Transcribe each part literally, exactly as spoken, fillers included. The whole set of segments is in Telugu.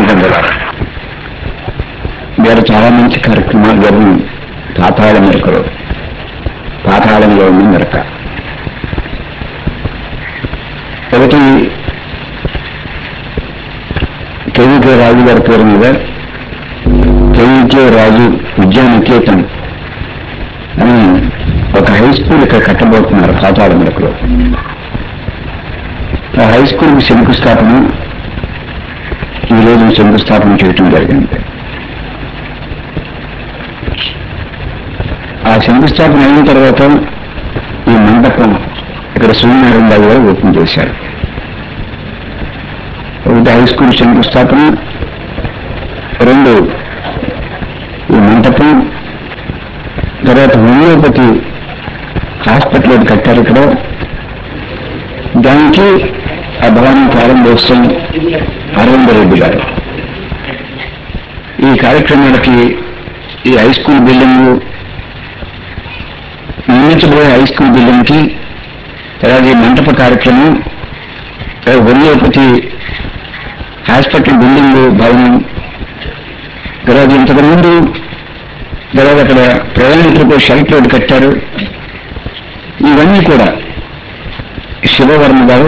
పొందారు. వేరే చాలా మంచి కార్యక్రమాలు జరిగిన పాతాళ మెరకలు, పాతాళంలో ఉన్న మెరక. ఒకటి కేవీకే రాజు గారి పేరు మీద కేవీకే రాజు విద్యానికేతన్ అని ఒక హై స్కూల్ ఇక్కడ కట్టబోతున్నారు పాతాళ మెరకలో. ఆ హై స్కూల్కి శంకుస్థాపన ఈరోజు శంకుస్థాపన చేయటం జరిగింది. ఆ శంకుస్థాపన అయిన తర్వాత ఈ మండపం ఇక్కడ సూర్యనారాయణ రావు గారు ఓపెన్ చేశారు. ఒకటి హై స్కూల్ శంకుస్థాపన, రెండు ఈ మండపం, తర్వాత హోమియోపతి హాస్పిటల్ కట్టారు ఇక్కడ. దానికి ఆ భవనం ప్రారంభోత్సవం అరవింద రెడ్డి గారు. ఈ కార్యక్రమాలకి ఈ హై స్కూల్ బిల్డింగ్ నిర్మించబోయే హై స్కూల్ బిల్డింగ్కి, తర్వాత ఈ మంటప కార్యక్రమం, హోమియోపతి హాస్పిటల్ బిల్డింగ్ భవనం, తర్వాత ఇంతకుముందు తర్వాత అక్కడ ప్రయాణికులకు షెల్టర్ రోడ్డు కట్టారు. ఇవన్నీ కూడా శివవర్మ గారు,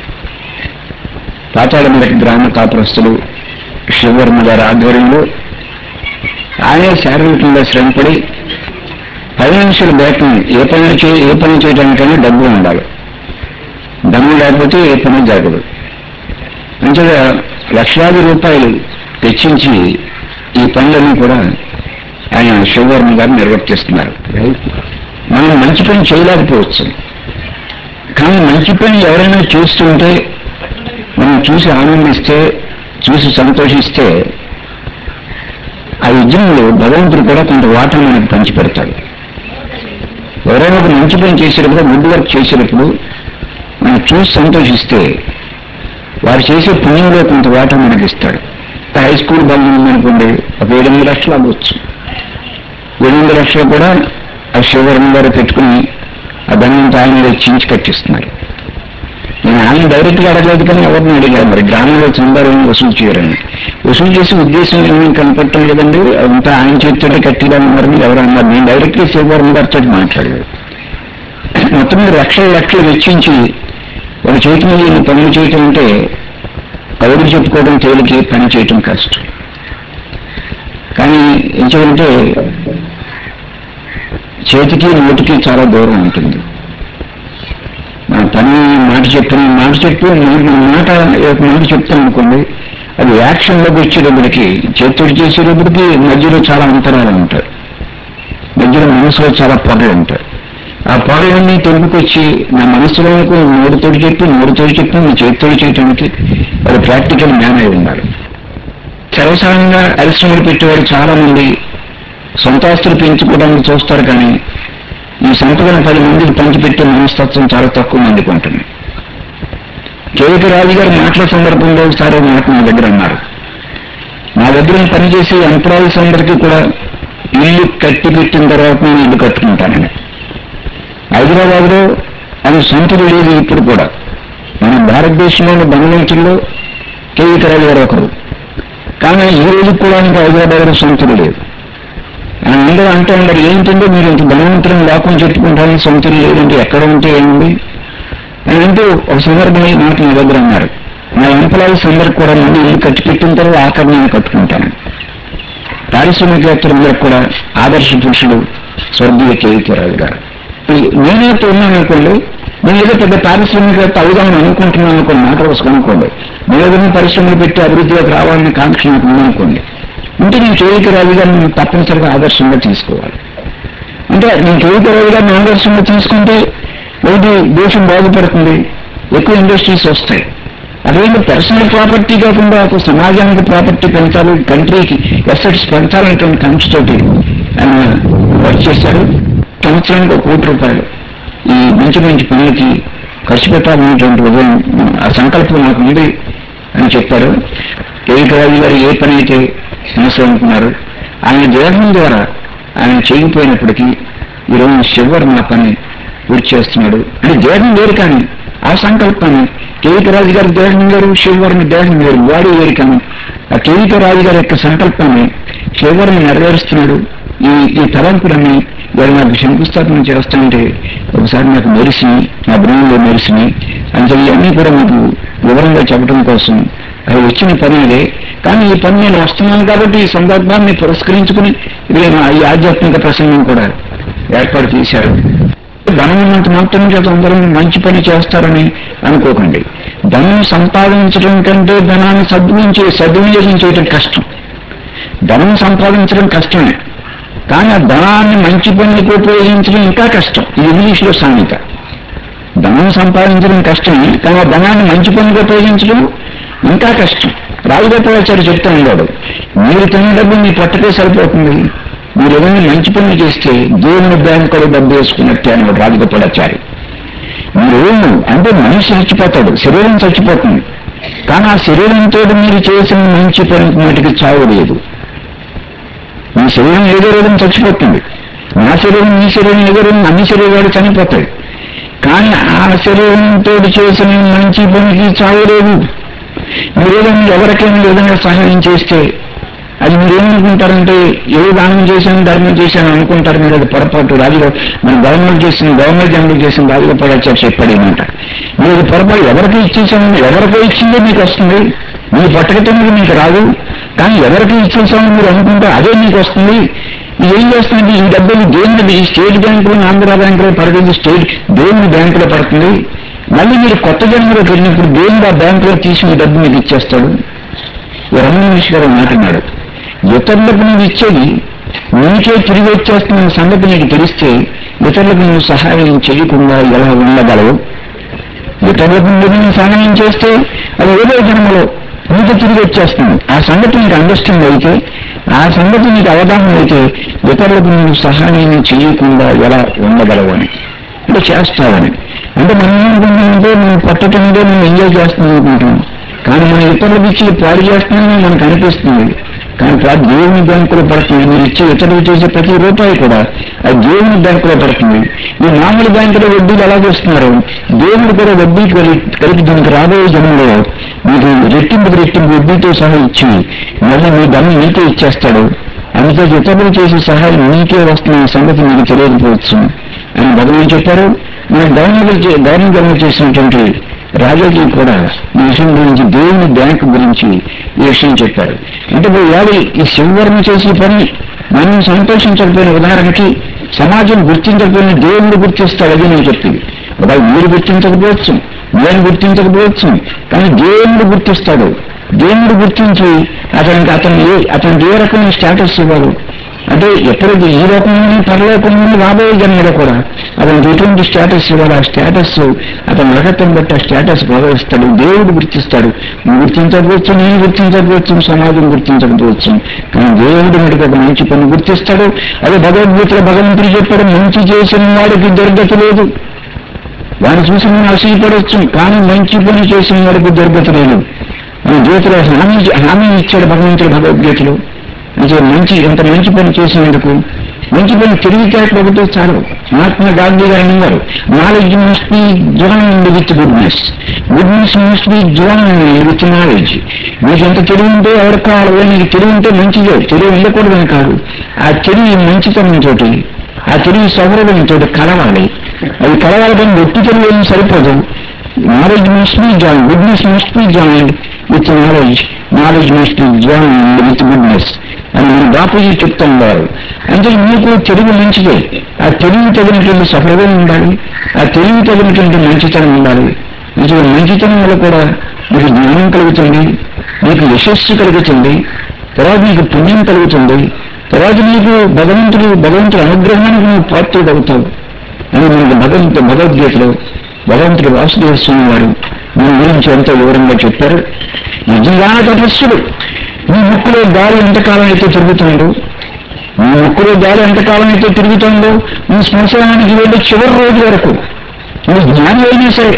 పాతాళమెరక గ్రామ కాపురస్తులు శివవర్మ గారి ఆధ్వర్యంలో ఆయనే శారీరకంగా శ్రమపడి ఫైనాన్షియల్ బ్యాక్ని ఏ పని చే ఏ పని చేయడానికైనా డబ్బు ఉండాలి, డబ్బు లేకపోతే ఏ పని జరగదు. అంతగా లక్షలాది రూపాయలు వెచ్చించి ఈ పనులన్నీ కూడా ఆయన శివవర్మ గారు నిర్వర్తిస్తున్నారు. మనం మంచి పని చేయలేకపోవచ్చు, కానీ మంచి పని ఎవరైనా చూస్తుంటే మనం చూసి ఆనందిస్తే, చూసి సంతోషిస్తే ఆ యజ్ఞంలో భగవంతుడు కూడా కొంత వాటను మనకు పంచిపెడతాడు. ఎవరైనా ఒక మంచి పని చేసేటప్పుడు, గుడ్ వర్క్ చేసేటప్పుడు మనం చూసి సంతోషిస్తే వారు చేసే పుణ్యంలో కొంత వాటను మనకి ఇస్తాడు. హై స్కూల్ బంధం అనుకోండి, ఒక ఏడెనిమిది లక్షలు అవ్వచ్చు. ఎనిమిది లక్షలు కూడా ఆ శివవర్మ గారు పెట్టుకుని ఆ ధనంతా ఆయన వెచ్చించి కట్టిస్తున్నారు. నేను ఆయన డైరెక్ట్గా అడగలేదు, కానీ ఎవరిని అడిగారు మరి గ్రామంలో చందాలను వసూలు చేయరని. వసూలు చేసే ఉద్దేశం ఏమీ కనపడటం లేదండి, అంతా ఆయన చేతితో కట్టిదామన్నారని ఎవరు అన్నారు. నేను డైరెక్ట్గా శివవర్మ గారితో మాట్లాడలేదు. మొత్తం మీద లక్షల లక్షలు వెచ్చించి ఒక చేతి మీద పనులు చేయటం అంటే కౌరులు చెప్పుకోవడం తేలికి, పని చేయటం కష్టం. కానీ ఏం చేయాలంటే చేతికి నోటికి చాలా దూరం ఉంటుంది. మన పని మాట చెప్పిన మాట చెప్పి మాట ఒక మాట చెప్తాం అనుకోండి, అది యాక్షన్లోకి వచ్చేటప్పటికి, చేతుడు చేసేటప్పటికి మధ్యలో చాలా అంతరాలు ఉంటాయి, మధ్యలో మనసులో చాలా పొరలు ఉంటాయి. ఆ పొరలన్నీ తెంపుకొచ్చి నా మనసులో నోరుతోడు చెప్పి నోరుతోడు చెప్పి మీ చేతితోడు చేయటానికి అది ప్రాక్టికల్ జ్ఞానం అయి ఉండాలి. సర్వసాధారణంగా పరిశ్రమలు పెట్టేవాడు చాలా మంది సొంతాస్తులు పెంచుకోవడానికి చూస్తారు, కానీ ఈ సంపదను పది మందికి పంచిపెట్టే మనస్తత్వం చాలా తక్కువ మందికి ఉంటుంది. కేవీకే రాజు గారు మాటల సందర్భంలో ఒకసారి మాట నా దగ్గర అన్నారు, నా దగ్గర పనిచేసే ఎంప్లాయీస్ అందరికీ కూడా ఇల్లు కట్టి పెట్టిన తర్వాత నేను ఇల్లు కట్టుకుంటానని. హైదరాబాద్లో అది సొంతలు లేదు ఇప్పుడు కూడా. మన భారతదేశంలోని ధనవంతుల్లో కేవీకే రాజు గారు ఒకరు, కానీ ఈ రోజు కూడా ఇంకా హైదరాబాద్లో సొంతలు లేదు. ఆయన అందరూ అంటూ ఉన్నారు, ఏంటంటే మీరు ఇంత ధనవంతులను లేకుండా చెప్పుకుంటారని, సొంతలు లేదంటే ఎక్కడ ఉంటే ఏంటి అని అంటూ ఒక సందర్భంలో మాట నా దగ్గర అన్నారు. నా ఎంప్లాయీస్ అందరికి కూడా ముందు ఇల్లు కట్టి పెట్టిన తర్వాత ఆఖరి నేను కట్టుకుంటాను. పారిశ్రామికవేత్తలందరికీ కూడా ఆదర్శ పురుషుడు స్వర్గీయ కేవీకే రాజు గారు. నేనైతే ఉన్నాను అనుకోండి, నేను ఏదో పెద్ద పారిశ్రామికవేత్త అవుదామని అనుకుంటున్నాను అనుకోండి, మాట కోసం అనుకోండి, నేను ఏదైనా పరిశ్రమలు పెట్టి అభివృద్ధిలోకి రావాలని కాంక్ష నాకు ఉందనుకోండి, అంటే నేను కేవీకే రాజు గారిని తప్పనిసరిగా ఆదర్శంగా తీసుకోవాలి. అంటే నేను కేవీకే రాజు గారిని ఆదర్శంగా తీసుకుంటే ఒకటి దేశం బాగుపడుతుంది, ఎక్కువ ఇండస్ట్రీస్ వస్తాయి. అదేంటి పర్సనల్ ప్రాపర్టీ కాకుండా ఒక సమాజానికి ప్రాపర్టీ పెంచాలి, కంట్రీకి ఎసెట్స్ పెంచాలనేటువంటి కంచుతోటి ఆయన వర్క్ చేశారు. సంవత్సరానికి ఒక కోటి రూపాయలు ఈ మంచి మంచి పనులకి ఖర్చు పెట్టాలనేటువంటి ఉదయం ఆ సంకల్పం నాకు ఉంది అని చెప్పారు. కేవీకే రాజు గారు ఏ పని అయితే మనసు అనుకున్నారు, ఆయన దేహం ద్వారా ఆయన చేయకపోయినప్పటికీ ఈరోజు శివవర్మ పని పూర్తి చేస్తున్నాడు. అంటే దేహం వేరు, కానీ ఆ సంకల్పాన్ని కేవీకే రాజు గారి దేహం గారు, శివవర్మ దేహం గారు, బాడీ వేరికను ఆ కేవీకే రాజు గారి యొక్క సంకల్పాన్ని శివవర్మ నెరవేరుస్తున్నాడు. ఈ ఈ తలంపులన్నీ వారు నాకు శంకుస్థాపన చేస్తానంటే ఒకసారి నాకు మెరిసి నా బ్రెయిన్లో మెరిసిని అంటే ఇవన్నీ కూడా మీకు వివరంగా చెప్పడం కోసం అది వచ్చిన పని ఇదే. కానీ ఈ పని నేను వస్తున్నాను కాబట్టి ఈ సందర్భాన్ని పురస్కరించుకుని నేను ఈ ఆధ్యాత్మిక ప్రసంగం కూడా ఏర్పాటు చేశారు. ధనం ఉన్నంత మాత్రం చేత అందరూ మంచి పని చేస్తారని అనుకోకండి. ధనం సంపాదించడం కంటే ధనాన్ని సద్వినియోగించే సద్వినియోగం చేయడం కష్టం. ధనం సంపాదించడం కష్టమే, కానీ ఆ ధనాన్ని మంచి పనికి ఉపయోగించడం ఇంకా కష్టం. ఇది ఇంగ్లీష్లో సామెత. ధనం సంపాదించడం కష్టమే, కానీ ఆ ధనాన్ని మంచి పనికి ఉపయోగించడం ఇంకా కష్టం. రాజగోపాలాచారి చెప్తూ ఉన్నాడు, మీరు తిన్న డబ్బు మీ పట్టుకే సరిపోతుంది, మీరు ఏదైనా మంచి పనులు చేస్తే దేవుని బ్యాంకులో డబ్బు వేసుకున్నట్టే అన్నాడు రాజగోపాలాచారి. మీరు అంటే మనిషి చచ్చిపోతాడు, శరీరం చచ్చిపోతుంది, కానీ ఆ శరీరంతో మీరు చేసిన మంచి పని మటుకు చావు లేదు. మీ శరీరం ఏదో రోజున చచ్చిపోతుంది, నా శరీరం మీ శరీరం ఏదో రోజున అన్ని శరీరాలు చనిపోతాయి, కానీ ఆ శరీరంతో చేసిన మంచి పనికి చావు లేదు. మీరు ఏదైనా ఎవరికైనా ఏదైనా సహాయం చేస్తే అది మీరేమనుకుంటారంటే ఏదో దానం చేశాను ధర్మం చేశాను అనుకుంటారు మీరు. అది పొరపాటు. రాజుగా మన గవర్నమెంట్ చేసిన గవర్నమెంట్ జనరల్ చేసిన రాజగోపాలాచారి చెప్పాడు ఏమంట, మీరు పొరపాటు ఎవరికి ఇచ్చేసాము, ఎవరికో ఇచ్చిందే మీకు వస్తుంది, మీ పట్టకటంలో మీకు రాదు, కానీ ఎవరికి ఇచ్చేసామని మీరు అనుకుంటే అదే మీకు వస్తుంది. ఇది ఏం చేస్తుందంటే ఈ డబ్బులు దేవుని ఈ స్టేట్ బ్యాంకులో ఆంధ్ర బ్యాంకులో పడుతుంది, స్టేట్ దేవుని బ్యాంకులో పడుతుంది. మళ్ళీ మీరు కొత్త జన్మలోకి వెళ్ళినప్పుడు దేవుడు ఆ బ్యాంకులో తీసి మీ డబ్బు మీకు ఇచ్చేస్తాడు. రమణ మహర్షి గారు మాట్లాడాడు, ఇతరులకు నువ్వు ఇచ్చేది నీకే తిరిగి వచ్చేస్తున్న సంగతి నీకు తెలిస్తే ఇతరులకు నువ్వు సహాయం చేయకుండా ఎలా ఉండగలవు? ఇతరులకు నువ్వు సహాయం చేస్తే అది ఏదో జన్మలో నీకు తిరిగి వచ్చేస్తుంది. ఆ సంగతి నీకు అండర్స్టాండ్ అయితే, ఆ సంగతి నీకు అవగాహన అయితే ఇతరులకు నువ్వు సహాయం చేయకుండా ఎలా ఉండగలవు అని అంటే చేస్తావని. అంటే మనం ఏమనుకుంటామంటే మనం పట్టటంలో మనం ఎంజాయ్ చేస్తున్నాం అనుకుంటున్నాం, కానీ మన ఇతరులకు ఇచ్చి పాడు చేస్తున్నామని మనకు అనిపిస్తుంది. కానీ దేవుని బ్యాంకులో పడుతుంది. మీరు ఇచ్చే ఇతరులకు చేసే ప్రతి రూపాయి కూడా అది దేవుని బ్యాంకులో పడుతుంది. ఈ మామూలు బ్యాంకులో వడ్డీలు ఎలా చేస్తున్నారు, దేవుడు కూడా వడ్డీ కలిపి దీనికి రాబోయే జనంలో మీకు రెట్టింపు రెట్టింపు వడ్డీతో సహా ఇచ్చి మళ్ళీ మీ ధనం నీకే ఇచ్చేస్తాడు. అందుకే ఇతరులు చేసే సహాయం నీకే వస్తున్న సంగతి మీకు తెలియకపోవచ్చు అని భగవాన్ చెప్పారు. మన గవర్నమెంట్ గవర్నమెంట్ చేసినటువంటి రాజాజీ కూడా ఈ విషయం గురించి దేవుని బ్యాంకు గురించి ఈ విషయం చెప్పారు. అంటే ఇవాళ ఈ శివవర్మ చేసే పని మనం సంతోషించకపోయిన ఉదాహరణకి సమాజం గుర్తించకపోయిన దేవుడు గుర్తిస్తాడు. అది నేను చెప్పింది. ఒకవేళ మీరు గుర్తించకపోవచ్చు, నేను గుర్తించకపోవచ్చు, కానీ దేవుడు గుర్తిస్తాడు. దేవుడు గుర్తించి అతనికి అతను ఏ అతనికి ఏ రకమైన స్టేటస్ ఇవ్వాలి అంటే ఎప్పుడైతే ఈ రకంగా పరలోకంలో రాబోయే జన్మలో కూడా అతనికి ఎటువంటి స్టేటస్ ఇవ్వాలి, ఆ స్టేటస్ అతని నగతం బట్టి ఆ స్టేటస్ ప్రదర్శిస్తాడు. దేవుడు గుర్తిస్తాడు. నువ్వు గుర్తించకపోవచ్చు, నేను గుర్తించకపోవచ్చు, సమాజం గుర్తించకపోవచ్చు, కానీ దేవుడు మటుకు ఒక మంచి పని గుర్తిస్తాడు. అదే భగవద్గీతలో భగవంతుడు చెప్పాడు, మంచి చేసిన వాడికి దుర్గతి లేదు. వాడిని చూసి మనం అసూయపడవచ్చు, కానీ మంచి పని చేసిన వాడికి దుర్గతి లేదు. గీతలో హామీ హామీ ఇచ్చాడు భగవంతుడు భగవద్గీతలో. అంటే మంచి ఎంత మంచి పని చేసినందుకు మంచి పని తెలివితేటలు ఒకటే చాలు. మహాత్మా గాంధీ గారు అన్నారు, knowledge must be joined with goodness, goodness must be joined with knowledge. మీకు ఎంత తెలివి ఉంటే ఎవరు కావాలి, నీకు తెలివి ఉంటే మంచిదే, తెలివి ఉండకూడదని కాదు. ఆ తెలివి మంచితనంతో ఆ తెలివి సౌకర్యంతో కలవాలి. అది కలవాలి కానీ ఒట్టి తెలివి ఏం సరిపోదు. Knowledge must be join, goodness must be joined with knowledge, knowledge must be joined with goodness అని మన బాపూజీ చెప్తూ ఉన్నారు. అంటే మీకు తెలివి మంచిదే, ఆ తెలివి తగినటువంటి సఫలత ఉండాలి, ఆ తెలివి తగినటువంటి మంచితనం ఉండాలి. అంటే మంచితనం వల్ల కూడా మీకు జ్ఞానం కలుగుతుంది, మీకు యశస్సు కలుగుతుంది, తర్వాత మీకు పుణ్యం కలుగుతుంది, తర్వాత మీకు భగవంతుడు భగవంతుడి అనుగ్రహానికి నువ్వు పాత్రుడు అవుతావు అని మనకు భగవంతు భగవద్గీతలో భగవంతుడు వాసుదేవ స్వామి వారు మన గురించి ఎంతో వివరంగా చెప్పారు. నిజంగా తపస్సుడు మీ ముక్కులో గాలి ఎంతకాలం అయితే తిరుగుతుందో, మీ ముక్కులో గాలి ఎంతకాలం అయితే తిరుగుతుందో, మీ శ్మశానానికి వెళ్ళి చివరి రోజు వరకు మీ జ్ఞానం అయినా సరే,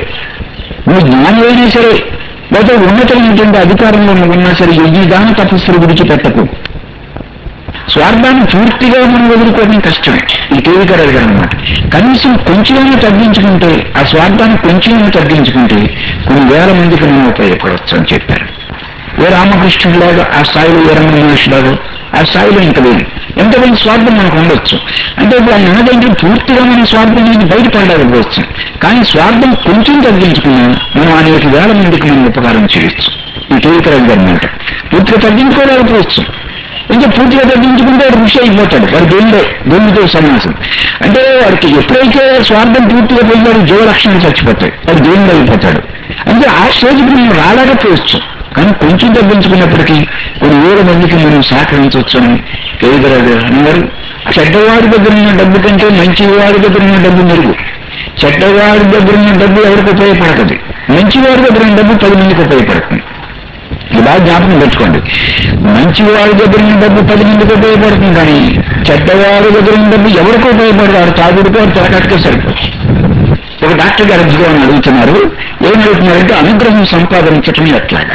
మీ జ్ఞానం అయినా సరే, లేదా ఉన్నతమైనటువంటి అధికారంలో ఉన్నా సరే, ఈ దాన తపస్సుల గురించి పెట్టకు. స్వార్థాన్ని పూర్తిగా మనం వదులుకోవడం కష్టమే, ఈ తేలికరాదు అనమాట. కనీసం కొంచెమైనా తగ్గించుకుంటే, ఆ స్వార్థాన్ని కొంచెమైనా తగ్గించుకుంటే కొన్ని వేల మందికి మనం ఉపయోగపడవచ్చు అని చెప్పారు. ఏ రామకృష్ణుడిలాగా ఆ స్థాయిలో, ఏ రమణ మహర్షిలాగా ఆ స్థాయిలో ఇంత లేదు. ఎంతమంది స్వార్థం మనకు ఉండొచ్చు అంటే ఇప్పుడు ఆయన అన్నదంటే పూర్తిగా మన స్వార్థం నుంచి బయటపడలేకపోవచ్చు, కానీ స్వార్థం కొంచెం తగ్గించుకున్నా మనం అనేక వేల మందికి మనం ఉపకారం చేయొచ్చు. ఈ తేలికరాదు అనమాట. పూర్తిగా తగ్గించుకోలేకపోవచ్చు, ఇంకా పూర్తిగా తగ్గించుకుంటే వాడు ఋషి అయిపోతాడు, వాడు దేవుడే, దేవుడితో సన్యాసం. అంటే వాడికి ఎప్పుడైతే స్వార్థం పూర్తిగా పోయినాడు జీవ లక్షణాలు చచ్చిపోతాయి, వాడు దేవుడు అయిపోతాడు. అంటే ఆ స్టేజ్కి మనం రాలేకపోవచ్చు, కానీ కొంచెం తగ్గించుకున్నప్పటికీ కొన్ని వేల మందికి మనం సహకరించవచ్చు అని తెలియదు అన్నారు. చెడ్డవాడి దగ్గర ఉన్న డబ్బు కంటే మంచివాడి దగ్గర ఉన్న డబ్బు మెరుగు. చెడ్డవాడి దగ్గర ఉన్న డబ్బు ఎవరికి ఉపయోగపడుతుంది, మంచివాడి దగ్గర ఉన్న డబ్బు పది మందికి ఉపయోగపడుతుంది. ఇలా జ్ఞాపకం పెట్టుకోండి. మంచివాడి దగ్గర ఉన్న డబ్బు పది మందికి ఉపయోగపడుతుంది, కానీ చెడ్డవాడి దగ్గర ఉన్న డబ్బు ఎవరికి ఉపయోగపడతారు, తాగుడుకో తెరకట్టుకో సరిపోతుంది. ఒక డాక్టర్ గారు అద్భుతం అడుగుతున్నారు, ఏం అడుగుతున్నారంటే అనుగ్రహం సంపాదించటం ఎట్లాగా,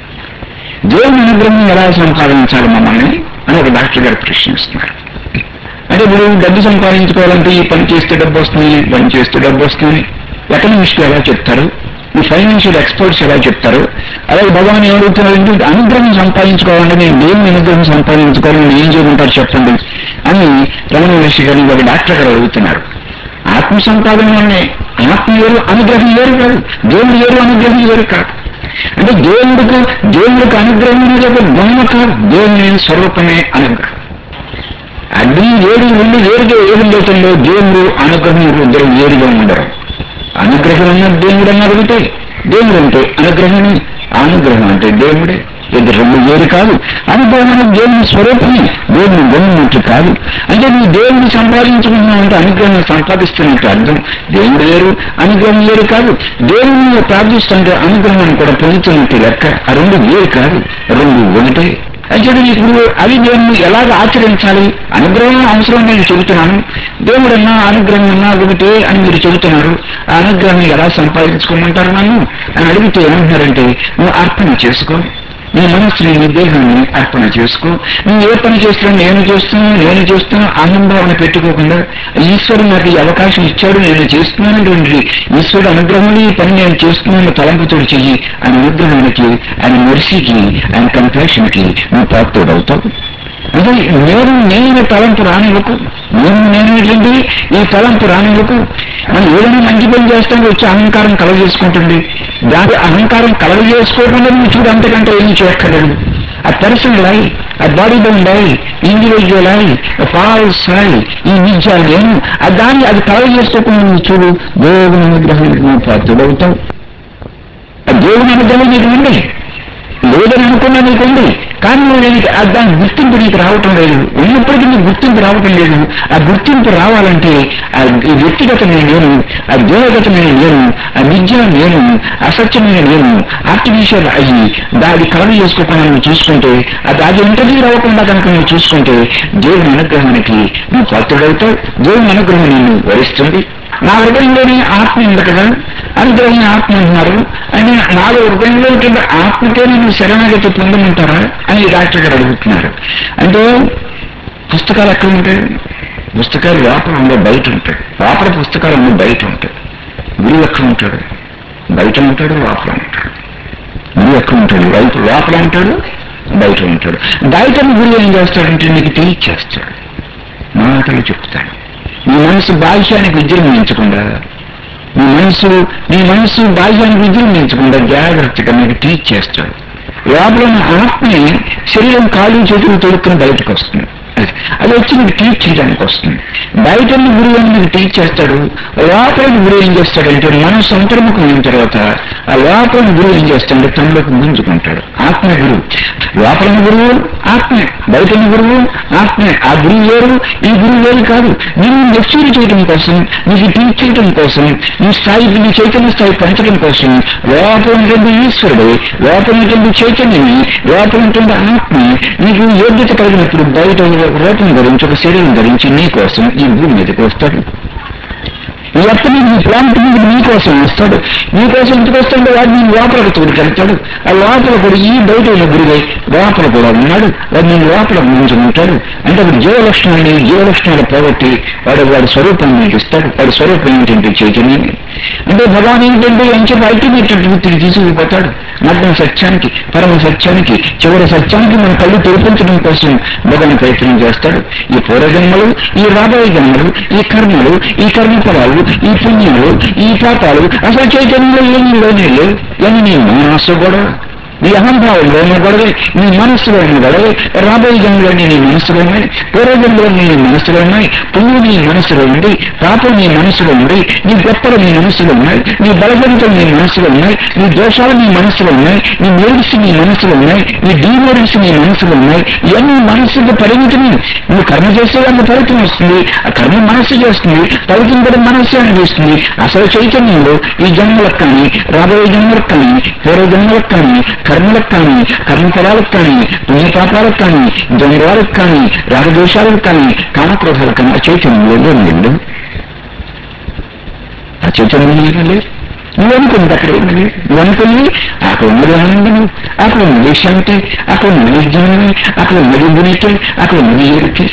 దేవుని అనుగ్రహం ఎలా సంపాదించాలి మమ్మల్ని అని ఒక డాక్టర్ గారు ప్రశ్నిస్తున్నారు. అంటే ఇప్పుడు డబ్బు సంపాదించుకోవాలంటే ఈ పని చేస్తే డబ్బు వస్తుంది, పని చేస్తే డబ్బు వస్తుంది, ఎకనామిస్టులు ఎలా చెప్తారు, ఈ ఫైనాన్షియల్ ఎక్స్పర్ట్స్ ఎలా చెప్తారు, అలాగే భగవాన్ ఏమడుగుతున్నారంటే అనుగ్రహం సంపాదించుకోవాలంటే నేను దేవుని అనుగ్రహం సంపాదించుకోవాలని ఏం చేయమంటారు చెప్పండి అని రమణ మహర్షి గారిని ఒక డాక్టర్ గారు అడుగుతున్నారు. ఆత్మ సంపాదన వల్లనే ఆత్మ వేరు, అనుగ్రహం వేరు కాదు, దేవుడు వేరు, అనుగ్రహం వేరు కాదు. అంటే దేవుడికి దేవుడికి అనుగ్రహం అనేది ఒక గుణము కాదు, దేవుని స్వరూపమే అనుగ్రహం. అగ్ని వేడి ఉండి వేరుగా ఏడుండటంలో దేవుడు అనుగ్రహం ఇద్దరు వేరుగా ఉండరు. అనుగ్రహం అన్న దేవుడు అన్న అడిగితే దేవుడు అంటే అనుగ్రహమే, అనుగ్రహం అంటే దేవుడే, ఇద్దరు రెండు వేరు కాదు. అనుగ్రహం అనేది దేవుని స్వరూపమే, దేవుని గుణముట్టు కాదు. అంటే నువ్వు దేవుడిని సంపాదించుకుంటున్నావు అంటే అనుగ్రహం సంపాదిస్తున్నట్టు అర్థం. దేవుడు వేరు, అనుగ్రహం వేరు కాదు. దేవుని ప్రార్థిస్తుంటే అనుగ్రహాన్ని కూడా పొందుతున్నట్టు లెక్క. ఆ రెండు వేరు కాదు, రెండు ఒకటే. అయితే ఇప్పుడు అది దేవుని ఎలాగ ఆచరించాలి, అనుగ్రహం అవసరం నేను చెబుతున్నాను, దేవుడన్నా అనుగ్రహం అన్నా ఒకటే అని మీరు చెబుతున్నారు. ఆ అనుగ్రహం ఎలా సంపాదించుకోమంటారు నన్ను అని అడిగితే ఏమంటున్నారంటే, నువ్వు అర్పణ చేసుకో, నీ మనస్సుని నీ దేహాన్ని అర్పణ చేసుకో. నువ్వు ఏ పని చేస్తున్నావు, నేను చేస్తున్నాను నేను చేస్తున్నాను ఆనందాన్ని పెట్టుకోకుండా ఈశ్వరుడు నాకు ఈ అవకాశం ఇచ్చాడు నేను చేస్తున్నానటువంటి ఈశ్వరుడు అనుగ్రహంలో ఈ పని నేను చేస్తున్నాను తలంపుతో చెయ్యి. ఆయన అనుగ్రహానికి, ఆయన మెర్సీకి, ఆయన కంపాషన్కి నువ్వు పాత్రుడవుతావు. అదే నేను నేను తలంపు రానివ్వకు, నేను నేనేంటి ఈ తలంపు రానివ్వకు. మనం ఏదైనా మంచి పని చేస్తాం వచ్చి అహంకారం కలగజేసుకుంటుంది, దాని అహంకారం కలగజేసుకోకుండా నువ్వు చూడు, అంతకంటే ఏం చేయక్కర్లేదు. ఆ పర్సనల్ అయి, ఆ బాడీ బౌండ్ అయి, ఇండివిజువల్ అయి, ఫాల్స్ అయి, ఈ నిజాలు నేను ఆ దాన్ని అది కలగజేసుకోకుండా నువ్వు చూడు, దేవుని అనుగ్రహానికి నువ్వు పాత్రుడవుతావు. ఆ దేవుని అనుగ్రహం నీకు ఉంది, లేదని అనుకున్నా నీకుంది, కానీ నువ్వు దాని గుర్తింపు నీకు రావటం లేదు. ఉన్నప్పటికీ నీకు గుర్తింపు రావటం లేదు. ఆ గుర్తింపు రావాలంటే ఆ వ్యక్తిగతమైన నేను, ఆ దేవగతమైన నేను, ఆ విద్య నేను, అసత్యమైన నేను ఆర్టిఫిషియల్ అయ్యి దాన్ని కలవ చేసుకోకుండా నువ్వు చూసుకుంటే, అది అది ఇంటర్వ్యూ రావకుండా కనుక నువ్వు చూసుకుంటే దేవుని అనుగ్రహానికి నువ్వు పాత్రుడవుతావు. దేవుని అనుగ్రహం నిన్ను వరిస్తుంది. నా హృదయంలోని ఆత్మ ఉంది కదా, అనుగ్రహం ఆత్మ అంటున్నారు అని నాలుగు హృదయంలో కింద ఆత్మకే నేను శరణాగతి పొందమంటారా అని డాక్టర్ గారు అడుగుతున్నారు. అంటే పుస్తకాలు ఎక్కడ ఉంటాయి, పుస్తకాలు లోపల ఉండే బయట ఉంటాయి, లోపల పుస్తకాలు ఉండే బయట ఉంటాయి. గురువు ఎక్కడ ఉంటాడు, బయట ఉంటాడు, లోపల ఉంటాడు. గురువు ఎక్కడ ఉంటాడు, బయట లోపల ఉంటాడు, బయట ఉంటాడు. బయట గురువు ఏం చేస్తాడంటే నీకు తెలియచేస్తాడు, మాటలు చెప్తాడు. నీ మనసు బాహ్యానికి విజృంభించకుండా, నీ మనసు నీ మనసు బాహ్యానికి విజృంభించకుండా జాగ్రత్తగా నీకు టీచ్ చేస్తాడు. లోపల ఉన్న ఆత్మని శరీరం కాళ్ళు చేతులు తొడుక్కుని బయటకు వస్తుంది, అది వచ్చి నీకు టీచ్ చేయడానికి వస్తుంది. బయట గురువు అని నీకు టీచ్ చేస్తాడు, లోపల గురువు ఏం చేస్తాడంటే మనసు అంతర్ముఖమైన తర్వాత ఆ లోపల గురువు ఏం చేస్తాడంటే తనలోకి గుంజుకుంటాడు. ఆత్మ గురువు, లోపల గురువు ఆత్మే, బయట గురువు ఆత్మే. ఆ గురువు వేరు, ఈ గురువు వేరు కాదు. నేను లెక్చర్ చేయడం కోసం, నీకు టీచ్ చేయడం కోసం, నీ స్థాయి నీ చైతన్య స్థాయి పెంచడం కోసం లోపల ఉంటుంది ఈశ్వరుడు, లోపల ఉంటుంది చైతన్యమే, లోపల ఉంటుంది ఆత్మ. నీకు యోగ్యత కలిగినప్పుడు బయట రూపం ధరించి ఒక శరీరం ధరించి నీ కోసం ఈ భూమి మీదకి వస్తాడు. ఈ ఎత్త మీద ఈ ప్లాంట్ మీద నీకోసం వస్తాడు. నీకోసం ఎందుకు వస్తాడు? వాడు నేను లోపలికి తోడుకెళ్తాడు. ఆ లోపల కూడా ఈ బయట ఉన్న గురివై లోపల కూడా ఉన్నాడు. వాడు నేను లోపల మంచి ఉంటాడు. అంటే వాడు జీవలక్షణాన్ని జీవలక్షణాలు పోగొట్టి వాడు వాడి స్వరూపాన్ని నీకు ఇస్తాడు. వాడి స్వరూపం ఏంటంటే చైతన్యాన్ని. అంటే భగవాన్ ఏంటంటే ఎంచె అల్టిమేట్ వృత్తికి తీసుకుపోతాడు. మధ్య సత్యానికి, పరమ సత్యానికి, చివరి సత్యానికి మన కళ్ళు తెరిపించడం కోసం భగవాన్ ప్రయత్నం చేస్తాడు. ఈ పూర్వజన్మలు, ఈ రాబోయే జన్మలు, ఈ కర్మలు, ఈ కర్మఫలాలు, ఈ పుణ్యాలు, ఈ పాపాలు అసలు చైతన్యంలో ఏమీ లేనే లేవు. అని నీ మనస్సు కూడా, నీ అహంభావంలో ఉన్న గొడవే, నీ మనస్సులో ఉన్న గొడవే, రాబోయే జన్మలోని నీ మనస్సులో ఉన్నాయి, పూర్వజన్మలోని నీ మనస్సులో ఉన్నాయి, పుణ్యం నీ మనస్సులో ఉంది, పాపం నీ మనస్సులో ఉంది, నీ గొప్పలు నీ మనస్సులో ఉన్నాయి, నీ బలవంతులు నీ మనస్సులో ఉన్నాయి, నీ దోషాలు నీ మనస్సులో ఉన్నాయి, నీ మెరిట్స్ నీ మనస్సులో ఉన్నాయి, నీ డీమెరిట్స్ నీ మనస్సులో ఉన్నాయి. ఇవన్నీ మనస్సుకు పరిమితమే. నువ్వు కర్మ చేస్తే దాన్ని ఫలితం వస్తుంది. ఆ కర్మ మనస్సు చేస్తుంది, ఫలితం కూడా మనస్సు అనిపిస్తుంది. అసలు చైతన్యంలో ఈ జన్మలకు కానీ, రాబోయే జన్మలకు కానీ, పూర్వ జన్మలకు కానీ, కర్మలకు కానీ, కర్మఫలాలకు కానీ, పుణ్యపాపాలకు కానీ, ద్వంద్వాలకు కానీ, రాగదోషాలకు కానీ, కామక్రోధాలకు కానీ ఆ చైతన్యంలో లేదు. ఆ చైతన్యం లేదు. నువ్వు అనుకుంది అక్కడ ఉన్నది, నువ్వు అనుకుంది అక్కడ ఉన్నది ఆనందము, అక్కడ ఉన్నది శాంతి, అక్కడ ఉన్నది జ్ఞానమే, అక్కడ ఉన్నది గుణితే, అక్కడ ఉన్నది ఎరుకే.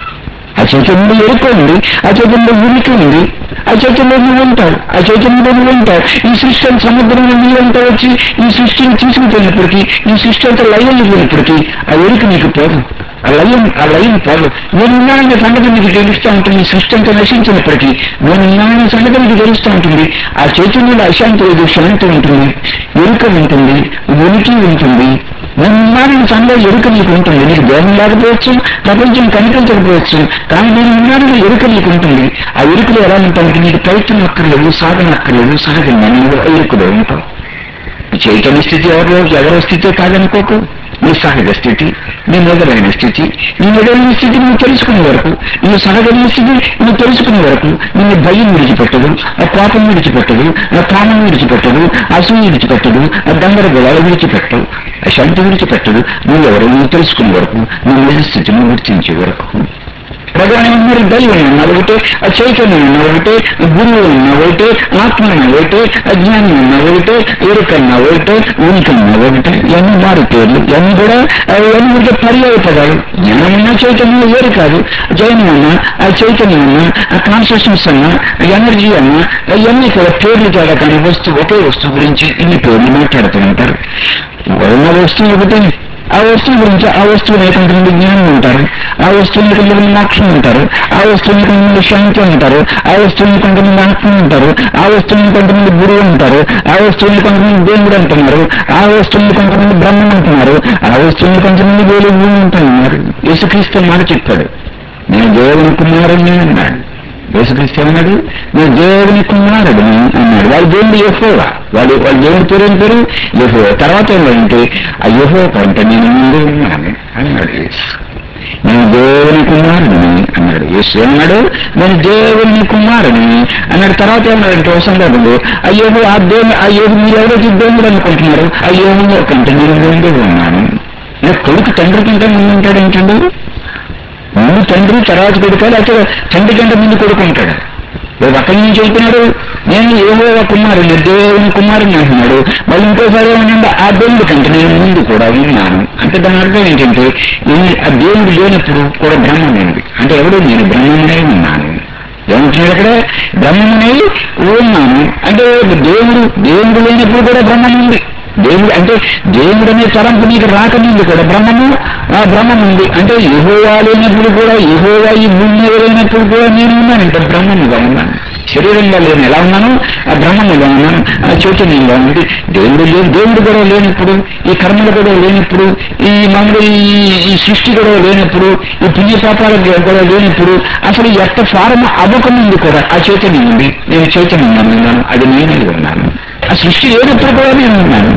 ఆ చైతన్యంలో ఎరుక ఉంది, ఆ చైతన్యంలో ఉనికి ఉంది, ఆ చైతన్యంలో నువ్వు ఉంటావు, ఆ చైతన్యంలో నువ్వు ఉంటావు. ఈ సృష్టిని సముద్రంలో నీళ్ళంతా వచ్చి ఈ సృష్టిని తీసుకుపోయినప్పటికీ, ఈ సృష్టి అంతా లయం పోయినప్పటికీ ఆ ఎరుక నీకు పోదు. ఆ లయం ఆ లయం పోదు. నేనున్నాననే సంగతి నీకు తెలుస్తూ ఉంటుంది. ఈ సృష్టి అంతా నశించినప్పటికీ నేనున్నాననే సంగతి నీకు తెలుస్తూ ఉంటుంది. ఆ చైతన్యంలో అశాంతి లేదు, శాంతి ఉంటుంది, ఎరుక ఉంటుంది, ఉనికి ఉంటుంది. నేనున్నానని సంగతి ఎరుక నీకు ఉంటుంది. నీకు దేహం లేకపోవచ్చు, ప్రపంచం కనిపించకపోవచ్చు, కానీ నేను ఉన్నానని ఎరుక నీకు ఉంటుంది. ఆ ఎరుకలో ఎలా ఉంటానికి నీకు ప్రయత్నం అక్కర్లేదు, సాధన అక్కర్లేదు, సహజంగా నువ్వు ఎరుకలో ఉంటావు. చైతన్య స్థితి ఎవరో ఎవరో స్థితే కాదనుకోకు. నీ సహజ స్థితి, నీ మొదలైన స్థితి, నీ మొదలైన స్థితి నువ్వు తెలుసుకునే వరకు, నీ సహజమైన స్థితి నువ్వు తెలుసుకునే వరకు నిన్ను భయం విడిచిపెట్టదు, ఆ కోపం విడిచిపెట్టదు, ఆ కామం విడిచిపెట్టదు, అసూయ విడిచిపెట్టదు, ఆ గందరగోళాలు విడిచిపెట్టవు, ఆ శాంతి విడిచిపెట్టదు. నువ్వెవరో నువ్వు తెలుసుకునే వరకు, నీ నిజ స్థితిని గుర్తించే వరకు. ప్రధానం మీరు దైవం అన్న ఒకటే, ఆ చైతన్యం అన్న ఒకటే, గురువు అన్న ఒకటే, ఆత్మ అన్న ఒకటే, అజ్ఞానం అన్న ఒకటే, ఎరుకన్నా ఒకటే, ఉనికన్నా ఒకటే. ఇవన్నీ మారు పేర్లు. ఇవన్నీ కూడా ఇవన్నీ కూడా పర్యాయ పదాలు. జ్ఞానమన్నా చైతన్యం వేరు కాదు. జైనం అన్నా, ఆ చైతన్యం అన్నా, ఆ కాన్షియస్నెస్ అన్నా, ఎనర్జీ అన్నా, ఇవన్నీ కూడా పేర్లు తేడా కానీ వస్తువు ఒకే వస్తువు గురించి ఇన్ని పేర్లు మాట్లాడుతూ ఉంటారు. ఉన్న వస్తువు ఒకటే, ఆ వస్తువు గురించి ఆ వస్తువుని కొంతమంది జ్ఞానం ఉంటారు, ఆ వస్తువుని కొంతమంది మోక్షం ఉంటారు, ఆ వస్తువుని కొంతమంది శాంతి ఉంటారు, ఆ వస్తువుని కొంతమంది ఆత్మ ఉంటారు, ఆ వస్తువుని కొంతమంది గురువు ఉంటారు, ఆ వస్తువుని కొంతమంది దేవుడు అంటున్నారు, ఆ వస్తువుని కొంతమంది బ్రహ్మం అంటున్నారు, ఆ వస్తువుని కొంతమంది వేలు భూమి అంటున్నారు. యేసుక్రీస్తు మాట చెప్పాడు, నేను దేవుని కుమారుని అన్నాడు. యేసుక్రీస్తు అన్నాడు, నేను దేవుని కుమారుడిని అన్నాడు. వాడు దేవుడు యెహోవా, వాడు వాడు దేవుడి పేరు ఏం పేరు యెహోవా. తర్వాత ఏమంటే ఆ యెహోవా కంటే నేను ముందు ఉన్నాను అన్నాడు యేసు. నేను దేవుని కుమారుడిని అన్నాడు యేసు. ఏమన్నాడు? నేను దేవుని కుమారుడిని అన్నాడు. తర్వాత ఏమన్నాడంటే ఒక సందర్భంలో ఆ యెహోవా ఆ దేవుని ఆ యెహోవా మీరు ఎవరైతే దేవుడు అనుకుంటున్నారు, ఆ యెహోవా కంటే నేను ముందు ఉన్నాను. కొడుకు తండ్రి కంటే ముందు ఉంటాడు ఏంటండి? ముందు తండ్రి తర్వాత కొడుకు, లేకపోతే తండ్రి కంటే ముందు కొడుకు ఉంటాడు. రేపు అక్కడి నుంచి చెబుతున్నాడు, నేను యెహోవా కుమారుని, దేవుని కుమారుని అంటున్నాడు. మళ్ళీ ఇంకోసారి ఏమన్నా ఆ దేవుడి కంటే నేను ముందు కూడా ఉన్నాను అంటే దాని అర్థం ఏంటంటే ఆ దేవుడు లేనప్పుడు కూడా బ్రహ్మమైంది అంటే ఎవడు నేను బ్రహ్మమునై ఉన్నాను. ఏమంటున్నాడు అక్కడ? బ్రహ్మమునై ఉన్నాను అంటే దేవుడు దేవుడు లేనప్పుడు కూడా బ్రహ్మం ఉంది. దేవుడు అంటే దేవుడు అనే తలంపు నీకు రాకముందు కూడా బ్రహ్మము ఆ బ్రహ్మం ఉంది. అంటే యెహోవా లేనప్పుడు కూడా, యెహోవా ఈ భూమి మీద లేనప్పుడు కూడా నేను ఉన్నాను. అంటే బ్రహ్మముగా ఉన్నాను. శరీరంగా లేని ఎలా ఉన్నాను? ఆ బ్రహ్మముగా ఉన్నాను, ఆ చైతన్యంగా ఉంది. దేవుడు లేదు, దేవుడు కూడా లేనప్పుడు, ఈ కర్మలు కూడా లేనప్పుడు, ఈ మామూలు ఈ సృష్టి కూడా లేనప్పుడు, ఈ పుణ్యపాపాల కూడా లేనప్పుడు, అసలు ఎట్ట ఫారం అవ్వకముందు కూడా ఆ చైతన్యం ఉంది. నేను చైతన్యంగా ఉన్నాను, అది నేనే ఉన్నాను. ఆ సృష్టి లేనప్పుడు కూడా నేను ఉన్నాను,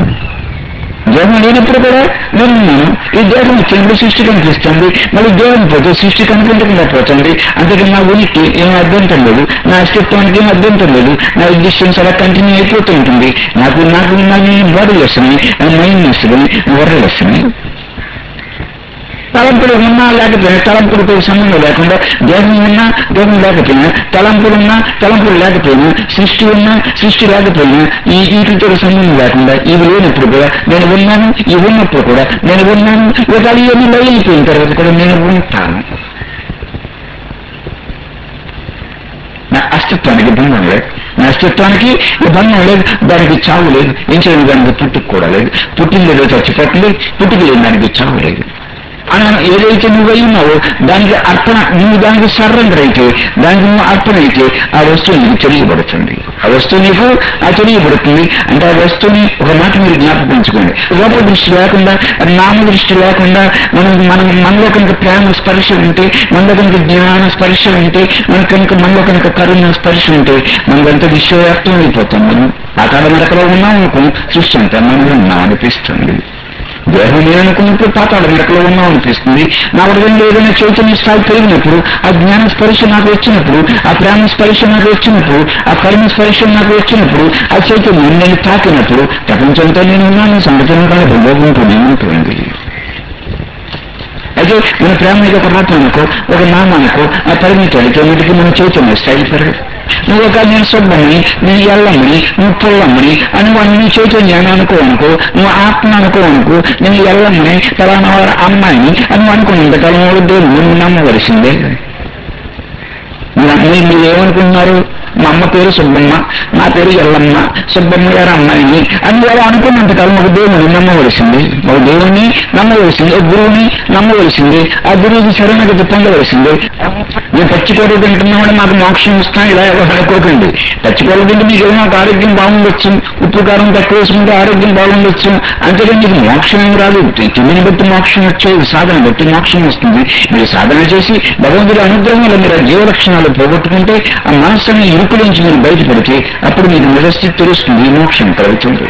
దేహం లేనప్పుడు కూడా నేను ఉన్నాను. ఈ దేహం వచ్చినప్పుడు సృష్టి కనిపిస్తుంది, మళ్ళీ దేహం పోతే సృష్టి కనిపించకుండా పోతుంది. అందుకే నా ఉనికి ఏం అభ్యంతరం లేదు, నా అస్తిత్వానికి ఏం అభ్యంతరం లేదు, నా ఎగ్జిస్టెన్స్ అలా కంటిన్యూ అయిపోతూ ఉంటుంది. నాకు నాకు నా బాడీ లెస్సని, మైండ్ లెస్సని, వర లెస్సని. తలంపులు ఉన్నా లేకపోయినా తలంపులతో సంబంధం లేకుండా దేహం ఉన్నా దేహం లేకపోయినా తలంపులు ఉన్నా తలంపులు లేకపోయినా సృష్టి ఉన్నా సృష్టి లేకపోయినా ఈ వీటితో సంబంధం లేకుండా ఇవి లేనప్పుడు కూడా నేను ఉన్నాను ఇవి ఉన్నప్పుడు కూడా నేను ఉన్నాను ఒకవేళ ఇవన్నీ లైపోయిన తర్వాత కూడా నేను ఉంటాను. నా అస్తిత్వానికి బంధం లేదు, నా అస్తిత్వానికి బంధం లేదు, దానికి చావు లేదు. ఏం చేయలేదు, దానికి పుట్టుకు కూడా లేదు. పుట్టిందేదో చచ్చిపోతుంది, పుట్టుకు లేదు, దానికి చావు లేదు. అని ఏదైతే నువ్వు అయి ఉన్నావో దానికి అర్పణ, నువ్వు దానికి సరెండర్ అయితే, దానికి నువ్వు అర్పణ అయితే ఆ వస్తువు నీకు తెలియబడుతుంది. ఆ వస్తువు నీకు ఆ తెలియబడుతుంది. అంటే ఆ వస్తువుని ఒక మాట మీరు జ్ఞాపకించుకోండి. రూప దృష్టి లేకుండా, నామ దృష్టి లేకుండా మనం మనం మనలో కనుక ప్రేమ స్పర్శ ఉంటే, మనలో కనుక జ్ఞాన స్పర్శ ఉంటే, మన కనుక మనలో కనుక కరుణ స్పర్శ ఉంటే మనకంతా విశ్వవ్యాప్తం అయిపోతాం. మనం పాతాళ నరకలో ఉన్నాం అనుకో, సృష్టి అంతా మనం ఉన్నాం అనిపిస్తుంది. దేహం నేననుకున్నప్పుడు పాతాళ నరకలో ఉన్నాం అనిపిస్తుంది. నా వృద్ధంలో ఏదైనా చైతన్య స్థాయి పెరిగినప్పుడు, ఆ జ్ఞాన స్పర్శ నాకు వచ్చినప్పుడు, ఆ ప్రేమ స్పర్శ నాకు వచ్చినప్పుడు, ఆ కరుణ స్పర్శ నాకు వచ్చినప్పుడు, ఆ చైతన్యం నేను తాకినప్పుడు ప్రపంచంతో నేను ఉన్నాను సంఘటన కాదు, లోకం పొంది. అయితే మన ప్రేమ మీద ఒక రూపం అనుకో, ఒక నామానుకో, ఆ పరిమితి అయితే వీటికి మన చైతన్య స్థాయి పెరగదు. నువ్వు ఒక నేను సుబ్బమ్మని, నీ ఎల్లమ్మని, నువ్వు పుల్లమ్మని అని నీ చైతన్యాన్ని అనుకో అనుకో, నువ్వు ఆత్మ అనుకో అనుకో, నేను ఎల్లమ్మని ఫలానా వారి అమ్మాయిని అని అనుకున్నంత కాలం వాడు దేవుడు నువ్వు నమ్మవలసిందే. మీరు ఏమనుకుంటున్నారు, మా అమ్మ పేరు సుబ్బమ్మ, నా పేరు ఎల్లమ్మ, సుబ్బమ్మ గారు అమ్మాయిని అని వాడు అనుకున్నంత కాలం ఒక దేవుడిని నమ్మవలసింది. ఒక దేవుడిని నమ్మవలసింది, ఒక గురువుని నమ్మవలసింది, ఆ గురువుకి శరణగతి పొందవలసింది. నేను పచ్చికోట తింటున్నామని నాకు మోక్షం ఇస్తాను ఇలా ఎవరు అనుకోకండి. పచ్చికోట తింటే మీకు ఏమో ఒక ఆరోగ్యం బాగుండొచ్చు, ఉప్పు కారం తక్కువ వేసుకుంటే ఆరోగ్యం బాగుండొచ్చు, అంతేకాని మీకు మోక్షం ఏం రాదు. తిండిని బట్టి మోక్షం వచ్చేది, సాధన బట్టి మోక్షం వస్తుంది. మీరు సాధన చేసి భగవంతుడి అనుగ్రహం వల్ల మీరు జీవలక్షణాలు పోగొట్టుకుంటే, ఆ మనస్సుని ఇరుకులోంచి మీరు బయటపడితే అప్పుడు మీకు నిజస్థితి తెలుస్తుంది, మోక్షం కలుగుతుంది.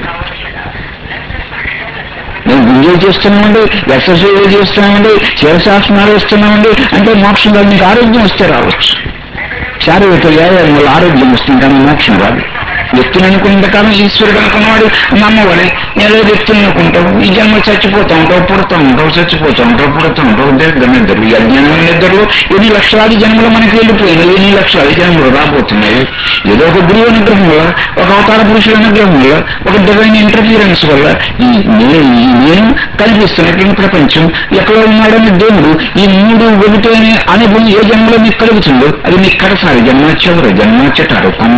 నేను గుంజలు చేస్తున్నామండి, ఎక్సర్సైజ్ చేస్తున్నామండి, శివశాసనాలు వేస్తున్నామండి అంటే మోక్షం కాదు. మీకు ఆరోగ్యం వస్తే రావచ్చు, శారీరక వ్యాయామం వల్ల ఆరోగ్యం వస్తుంది, కానీ మోక్షం రాదు. వ్యక్తిని అనుకున్నకాలం ఈశ్వరుడు అనుకున్నవాడు నమ్మవాడే. ఏదో వ్యక్తిని అనుకుంటావు, ఈ జన్మ చచ్చిపోతూ ఉంటావు, పుడతా ఉంటావు, చచ్చిపోతూ ఉంటావు, పుడతా ఉంటావు. దీర్ఘ నిద్రలు, ఈ అజ్ఞానం నిద్రలు ఎన్ని లక్షలాది జన్మలు మనకి వెళ్ళిపోయినాయి, ఎన్ని లక్షలాది జన్మలు రాబోతున్నాయి. ఏదో ఒక గురువు అనుగ్రహం వల్ల, ఒక అవతార పురుషుల అనుగ్రహం వల్ల, ఒక డివైన్ ఇంటర్ఫీరెన్స్ వల్ల ఈ నేను కనిపిస్తున్నటువంటి ప్రపంచం ఎక్కడో ఉన్నాడని దేవుడు ఈ మూడు ఒకటి అనే అనుభవం ఏ జన్మలో మీకు కలుగుతుందో అది మీకు కడసారి జన్మ, చివరి జన్మ, చెట్టారు కొమ్మ.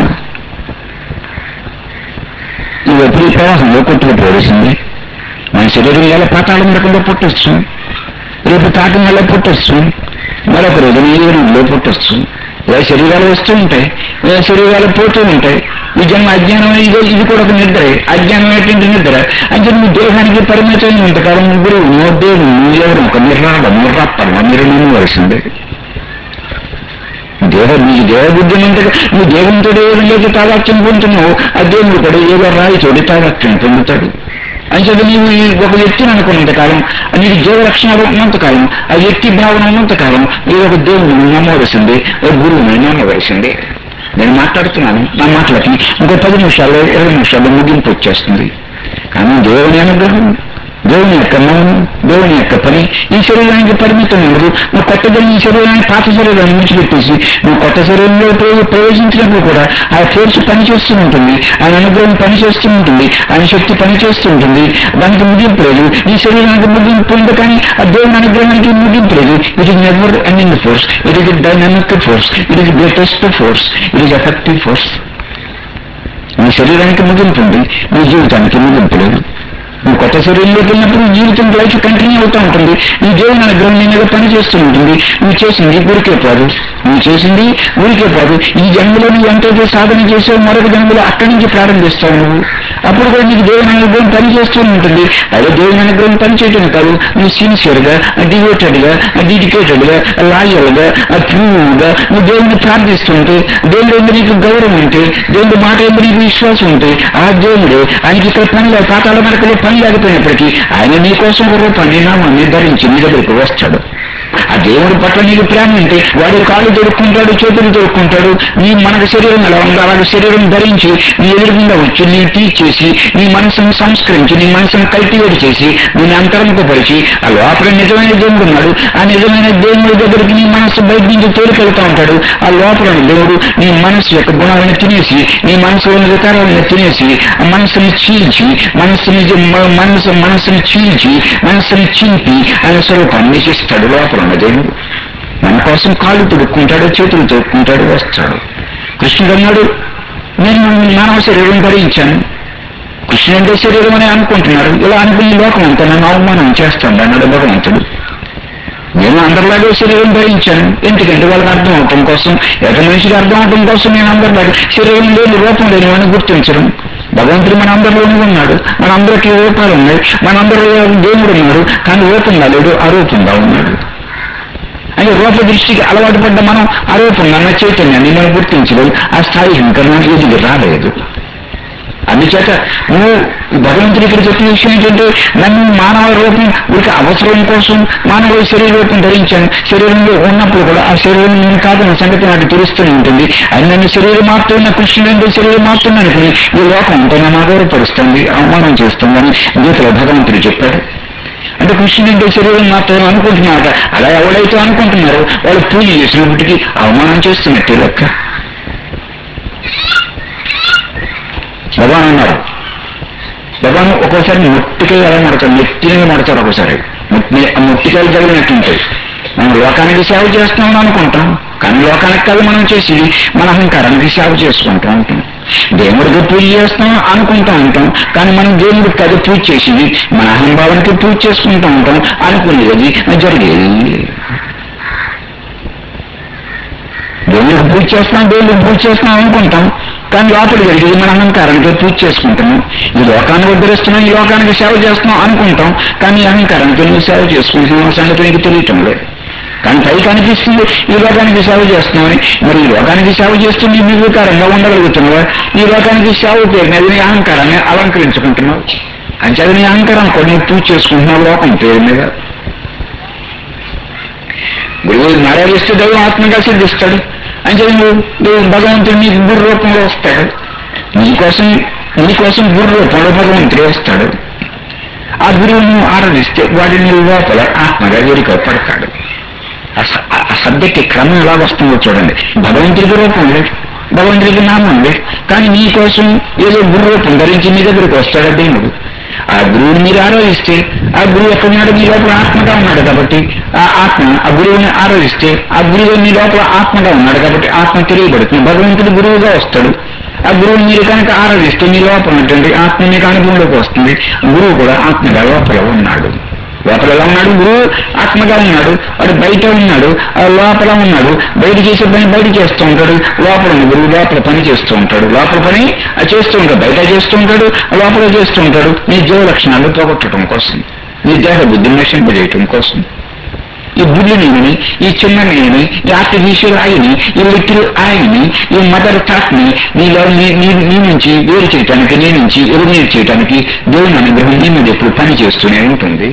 నువ్వు ఎప్పుడు ప్రవాహంలో కొట్టుకుపోవలసింది. మన శరీరం ఎలా పాతాళం రకంలో పుట్టొచ్చు, రేపు తాటి నెల పుట్టొచ్చు, మరొక రోజు నీరులో పుట్టొచ్చు. ఇలా శరీరాలు వస్తూ ఉంటాయి, ఇలా శరీరాలు పోతూ ఉంటాయి. ఈ జన్మ అజ్ఞానం ఇది ఇది కూడా ఒక నిద్ర, అజ్ఞానం ఏంటంటే నిద్ర. అంటే నువ్వు దేహానికి పరిమితమైన ఇంతకాలం గురువు నువ్వు దేవుడు నువ్వు ఎవరు ఒక నిర్రాడ నిర్రాపర్వ మీరు నమ్మవలసిందే. దేవ నీ దేవబుద్ధి ఉంటే నువ్వు దేవునితో ఏదో తాదాత్యం పొందుతున్నావు, ఆ దేవుడు కూడా ఏదో రాయి తోడి తాదాత్యం పొందుతాడు. అంచేది నీవు ఒక వ్యక్తిని అనుకున్నంతకాలం, నీకు జీవ లక్షణాలు ఉన్నంతకాలం, ఆ వ్యక్తి భావన ఉన్నంతకాలం ఏదో ఒక దేవుడిని నమ్మవలసిందే, ఒక గురువుని నమ్మవలసిందే. నేను మాట్లాడుతున్నాను, నా మాటలకి ఇంకో పది నిమిషాల్లో ఇరవై నిమిషాల్లో ముగింపు వచ్చేస్తుంది. కానీ దేవుని అనుగ్రహం, దేవుని యొక్క మౌనం, దేవుని యొక్క పని ఈ శరీరానికి పరిమితం ఉండదు. నువ్వు కొత్తగా ఈ శరీరాన్ని పాత శరీరాన్ని విడిచిపెట్టేసి నువ్వు కొత్త శరీరంలో ప్రవేశించినప్పుడు కూడా ఆ ఫోర్స్ పనిచేస్తూ ఉంటుంది, ఆయన అనుగ్రహం పనిచేస్తూ ఉంటుంది, ఆయన శక్తి పనిచేస్తూ ఉంటుంది. దానికి ముగింపు లేదు. ఈ శరీరానికి ముగింపు ఉంది, కానీ ఆ దేవుని అనుగ్రహానికి ముగింపు లేదు. It is never ending force, it is dynamic force, it is greatest force, it is effective force. నీ శరీరానికి ముగింపు ఉంది, నీ జీవితానికి ముగింపు లేదు. నువ్వు కొత్త శరీరంలోకి వెళ్ళినప్పుడు జీవితం లైఫ్ కంటిన్యూ అవుతూ ఉంటుంది. ఈ దేవుని అనుగ్రహం నీ మీద పని చేస్తూ ఉంటుంది. నువ్వు చేసింది ఊరికే పోదు, నువ్వు చేసింది ఊరికే పోదు. ఈ జన్మలో నువ్వు ఎంతైతే సాధన చేసావు మరొక జన్మలో అక్కడి నుంచి ప్రారంభిస్తావు నువ్వు. అప్పుడు కూడా నీకు దేవుని అనుగ్రహం పని చేస్తూ ఉంటుంది. అదే దేవుని అనుగ్రహం పని చేయటం కాదు, నువ్వు సిన్సియర్గా, డివోటెడ్గా, డెడికేటెడ్గా, లాయల్గా, ట్రూగా నువ్వు దేవుడిని ప్రార్థిస్తుంటే, దేవుడి మీద నీకు గౌరవం ఉంటే, దేవుడి మాట మీద నీకు విశ్వాసం ఉంటే, ఆ దేవుడే ఆయనకి ఇక్కడ పని పాతాల మనకులో పని లేకపోయినప్పటికీ ఆయన నీ కోసం ఒక రూపాన్ని నామాన్ని ధరించి నీ దగ్గరికి వస్తాడు. ఆ దేవుడి పట్ల నీకు ప్రేమ ఉంటే వాడి కాళ్ళు దొరుకుంటాడు, చేతులు దొరుకుంటాడు. నీ మనకు శరీరం ఎలా ఉందో అలాగే శరీరం ధరించి నీ ఎదురుగుండా వచ్చి నీ టీచ్ చేసి నీ మనసును సంస్కరించి నీ మనసును కల్టివేట్ చేసి నేను అంతర్ముఖపరిచి ఆ లోపల నిజమైన దేవుడు ఉన్నాడు. ఆ నిజమైన దేవుడి దగ్గరికి నీ మనసు బయట నుంచి తోలికెళ్తా ఉంటాడు. ఆ లోపల దేవుడు నీ మనసు యొక్క గుణాలను తినేసి నీ మనసులోని వికారాలను తినేసి ఆ మనసుని చీల్చి మనసుని మనసు మనసుని చీల్చి మనసుని చింపి ఆయన స్వరూపాన్ని చేస్తాడు. లోపల ఉన్న దేవుడు మన కోసం కాళ్ళు తొడుక్కుంటాడు, చేతులు తొడుక్కుంటాడు, వస్తాడు. కృష్ణుడు అన్నాడు, నేను మానవ శరీరం ధరించాను. కృష్ణుడు అంటే శరీరం అని అనుకుంటున్నారు. ఇలా అనుకుని లోకం అంతా నన్ను అవమానం చేస్తాడు అన్నాడు భగవంతుడు. నేను అందరిలాగే శరీరం ధరించాను. ఎందుకంటే వాళ్ళకి అర్థం అవటం కోసం, ఎట మనిషికి అర్థం అవటం కోసం నేను అందరిలాగే శరీరం లేని రూపం లేని అని గుర్తించడం. భగవంతుడు మన అందరిలోనే ఉన్నాడు. మన అందరికీ రూపాలు ఉన్నాయి. మన అందరిలో దేవుడు ఉన్నాడు. కానీ రూపంగా లేడు, అరూపంగా ఉన్నాడు. అంటే రూప దృష్టికి అలవాటు పడ్డ మనం అరూపంగా ఉన్న చైతన్యాన్ని మనం గుర్తించలేదు. ఆ స్థాయి ఇంకా మనకి ఎదిగి రాలేదు. అందుచేత నువ్వు భగవంతుడి ఇక్కడ చెప్పిన విషయం ఏంటంటే, నన్ను మానవ రూపం ఒక అవసరం కోసం మానవ శరీర రూపం ధరించాను. శరీరంలో ఉన్నప్పుడు కూడా ఆ శరీరం నేను కాదన్న సంగతి నాకు తెలుస్తూనే ఉంటుంది. అది నన్ను శరీరం మారుతున్న కృష్ణుడు అంటే శరీరం మారుతున్నా అనుకుని ఈ లోకం అంతా నన్ను అగౌరవపరుస్తుంది, అవమానం చేస్తుందని గీతలో భగవంతుడు చెప్పాడు. అంటే కృష్ణుడు అంటే శరీరం మాత్రం అనుకుంటున్నారట. అలా ఎవరైతే అనుకుంటున్నారో వాళ్ళు పూజ చేసినప్పటికీ అవమానం చేస్తున్నట్టే లెక్క. భగవాన్ అన్నారు, భగవాన్ ఒక్కోసారి ముట్టికాయ ఎలా మడతారు, నెత్తిని మడతారు. ఒకసారి ముట్టికాయలు తగిలినట్టుంటాయి. మనం లోకానికి సేవ చేస్తున్నామని అనుకుంటాం, కానీ లోకానికి కాదు మనం చేసి మన అహంకారానికి సేవ చేసుకుంటూ ఉంటాం. దేవుడికి పూజ చేస్తాం అనుకుంటూ ఉంటాం, కానీ మనం దేవుడికి కాదు పూజ చేసేది మన అహంభావానికి పూజ చేసుకుంటూ ఉంటాం. అనుకునేది జరిగేది. దేవుడికి పూజ చేస్తాం దేవుడికి పూజ చేస్తాం అనుకుంటాం, కానీ లోపల జరిగేది మన అహంకారానికి పూజ చేసుకుంటున్నాం. ఈ లోకాన్ని ఉద్ధరిస్తున్నాం, ఈ లోకానికి సేవ చేస్తున్నాం అనుకుంటాం, కానీ అహంకారానికి నువ్వు సేవ చేసుకుంటున్నాం సంగతి నీకు తెలియటం లేదు. కానీ పైకి అనిపిస్తుంది ఈ లోకానికి సేవ చేస్తున్నామని. మరి ఈ లోకానికి సేవ చేస్తూ నీ నిర్వికారంగా ఉండగలుగుతున్నావా? ఈ లోకానికి సేవ పేరుని నీ అహంకారాన్ని అలంకరించుకుంటున్నావు. అంచేది నీ అహంకారం కూడా నువ్వు పూజ చేసుకుంటున్నావు లోకం పేరు మీద. గురువు మర్యాదిస్తే దైవం ఆత్మగా సిద్ధిస్తాడు. అంటే నువ్వు భగవంతుడు నీకు గురు రూపంలో వస్తాడు. నీకోసం నీకోసం గురు రూపంలో భగవంతుడు వస్తాడు. ఆ గురువు నువ్వు ఆరాధిస్తే వాడి నీ లోపల ఆత్మగా వేడిక పడతాడు. ఆ సబ్జెక్ట్ క్రమం ఎలా వస్తుందో చూడండి. భగవంతుడికి రూపం లేదు, భగవంతుడికి నామం లేదు, కానీ నీకోసం ఏదో గురు రూపం ధరించి నీ దగ్గరికి వస్తాడు దేవుడు. ఆ గురువుని మీరు ఆరాధిస్తే ఆ గురువు ఎక్కడున్నాడు? మీ లోపల ఆత్మగా ఉన్నాడు కాబట్టి ఆ ఆత్మ ఆ గురువుని ఆరాధిస్తే ఆ గురువు మీ లోపల ఆత్మగా ఉన్నాడు కాబట్టి ఆత్మ తెలియబడుతుంది. భగవంతుడు గురువుగా వస్తాడు. ఆ గురువుని మీరు కనుక ఆరాధిస్తే మీ లోపల ఉంటుంది ఆత్మ మీకు అనుభవంలోకి వస్తుంది. గురువు కూడా ఆత్మగా లోపల ఉన్నాడు. లోపల ఎలా ఉన్నాడు? గురువు ఆత్మగా ఉన్నాడు. వాడు బయట ఉన్నాడు, లోపల ఉన్నాడు. బయట చేసే పని బయట చేస్తూ ఉంటాడు, లోపల గురువు లోపల పని చేస్తూ ఉంటాడు. లోపల పని చేస్తూ ఉంటాడు, బయట చేస్తూ ఉంటాడు, లోపల చేస్తూ ఉంటాడు. నీ జీవ లక్షణాలు పోగొట్టడం కోసం, నీ దేహ బుద్ధిని నశింపజేయటం కోసం. ఈ బుద్ధి నేని, ఈ చిన్న నేని, ఈ ఆర్టిఫిషియల్ ఆయని, ఈ లిటిల్ ఆయని, ఈ మదర్ థాట్ ని నీలో నీ నుంచి వేరు చేయటానికి, నీ నుంచి ఎలిమినేట్ చేయడానికి దేవుని అనుగ్రహం నీ మీద ఎప్పుడు పని చేస్తూనే ఉంటుంది.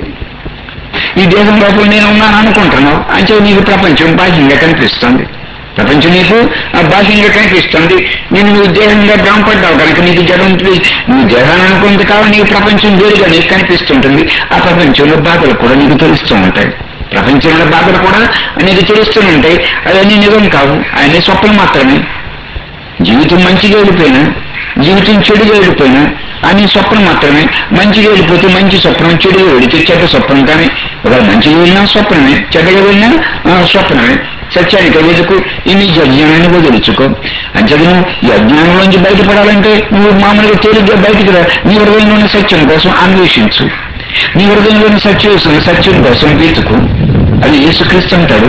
ఈ దేశం లోపల నేను ఉన్నాను అనుకుంటున్నావు, అంటే నీకు ప్రపంచం బాహ్యంగా కనిపిస్తుంది. ప్రపంచం నీకు బాహ్యంగా కనిపిస్తుంది. నేను నువ్వు దేహంగా భ్రమపడ్డావు కనుక నీకు జడం ఉంటుంది. నీ దేహాన్ని అనుకుంటే కావాలి నీకు ప్రపంచం వేరుగా నీకు కనిపిస్తుంటుంది. ఆ ప్రపంచంలో బాధలు కూడా నీకు తెలుస్తూ ఉంటాయి. ప్రపంచంలో బాధలు కూడా నీకు తెలుస్తూనే ఉంటాయి. అవన్నీ నిజం కావు, అవన్నీ స్వప్నం మాత్రమే. జీవితం మంచిగా వెళ్ళిపోయినా, జీవితం చెడుగా వెళ్ళిపోయినా అని స్వప్నం మాత్రమే. మంచిగా వెళ్ళిపోతే మంచి స్వప్నం, చెడుగా వెళితే చెడ్డ స్వప్నం. కానీ ఒక మంచిగా వెళ్ళినా స్వప్నమే, చెడ్డగా వెళ్ళినా స్వప్నమే. సత్యానికి వెతుకు, ఈ నీ అజ్ఞానాన్ని వదిలించుకో. అంచేది నువ్వు ఈ అజ్ఞానంలోంచి బయటపడాలంటే నువ్వు మామూలుగా తేలిగ్గా బయటకు రా. నీ హృదయంలోని సత్యం కోసం అన్వేషించు. నీ హృదయంలోని సత్యం సత్యం కోసం వెతుకు. అది యేసుక్రీస్తు అంటాడు,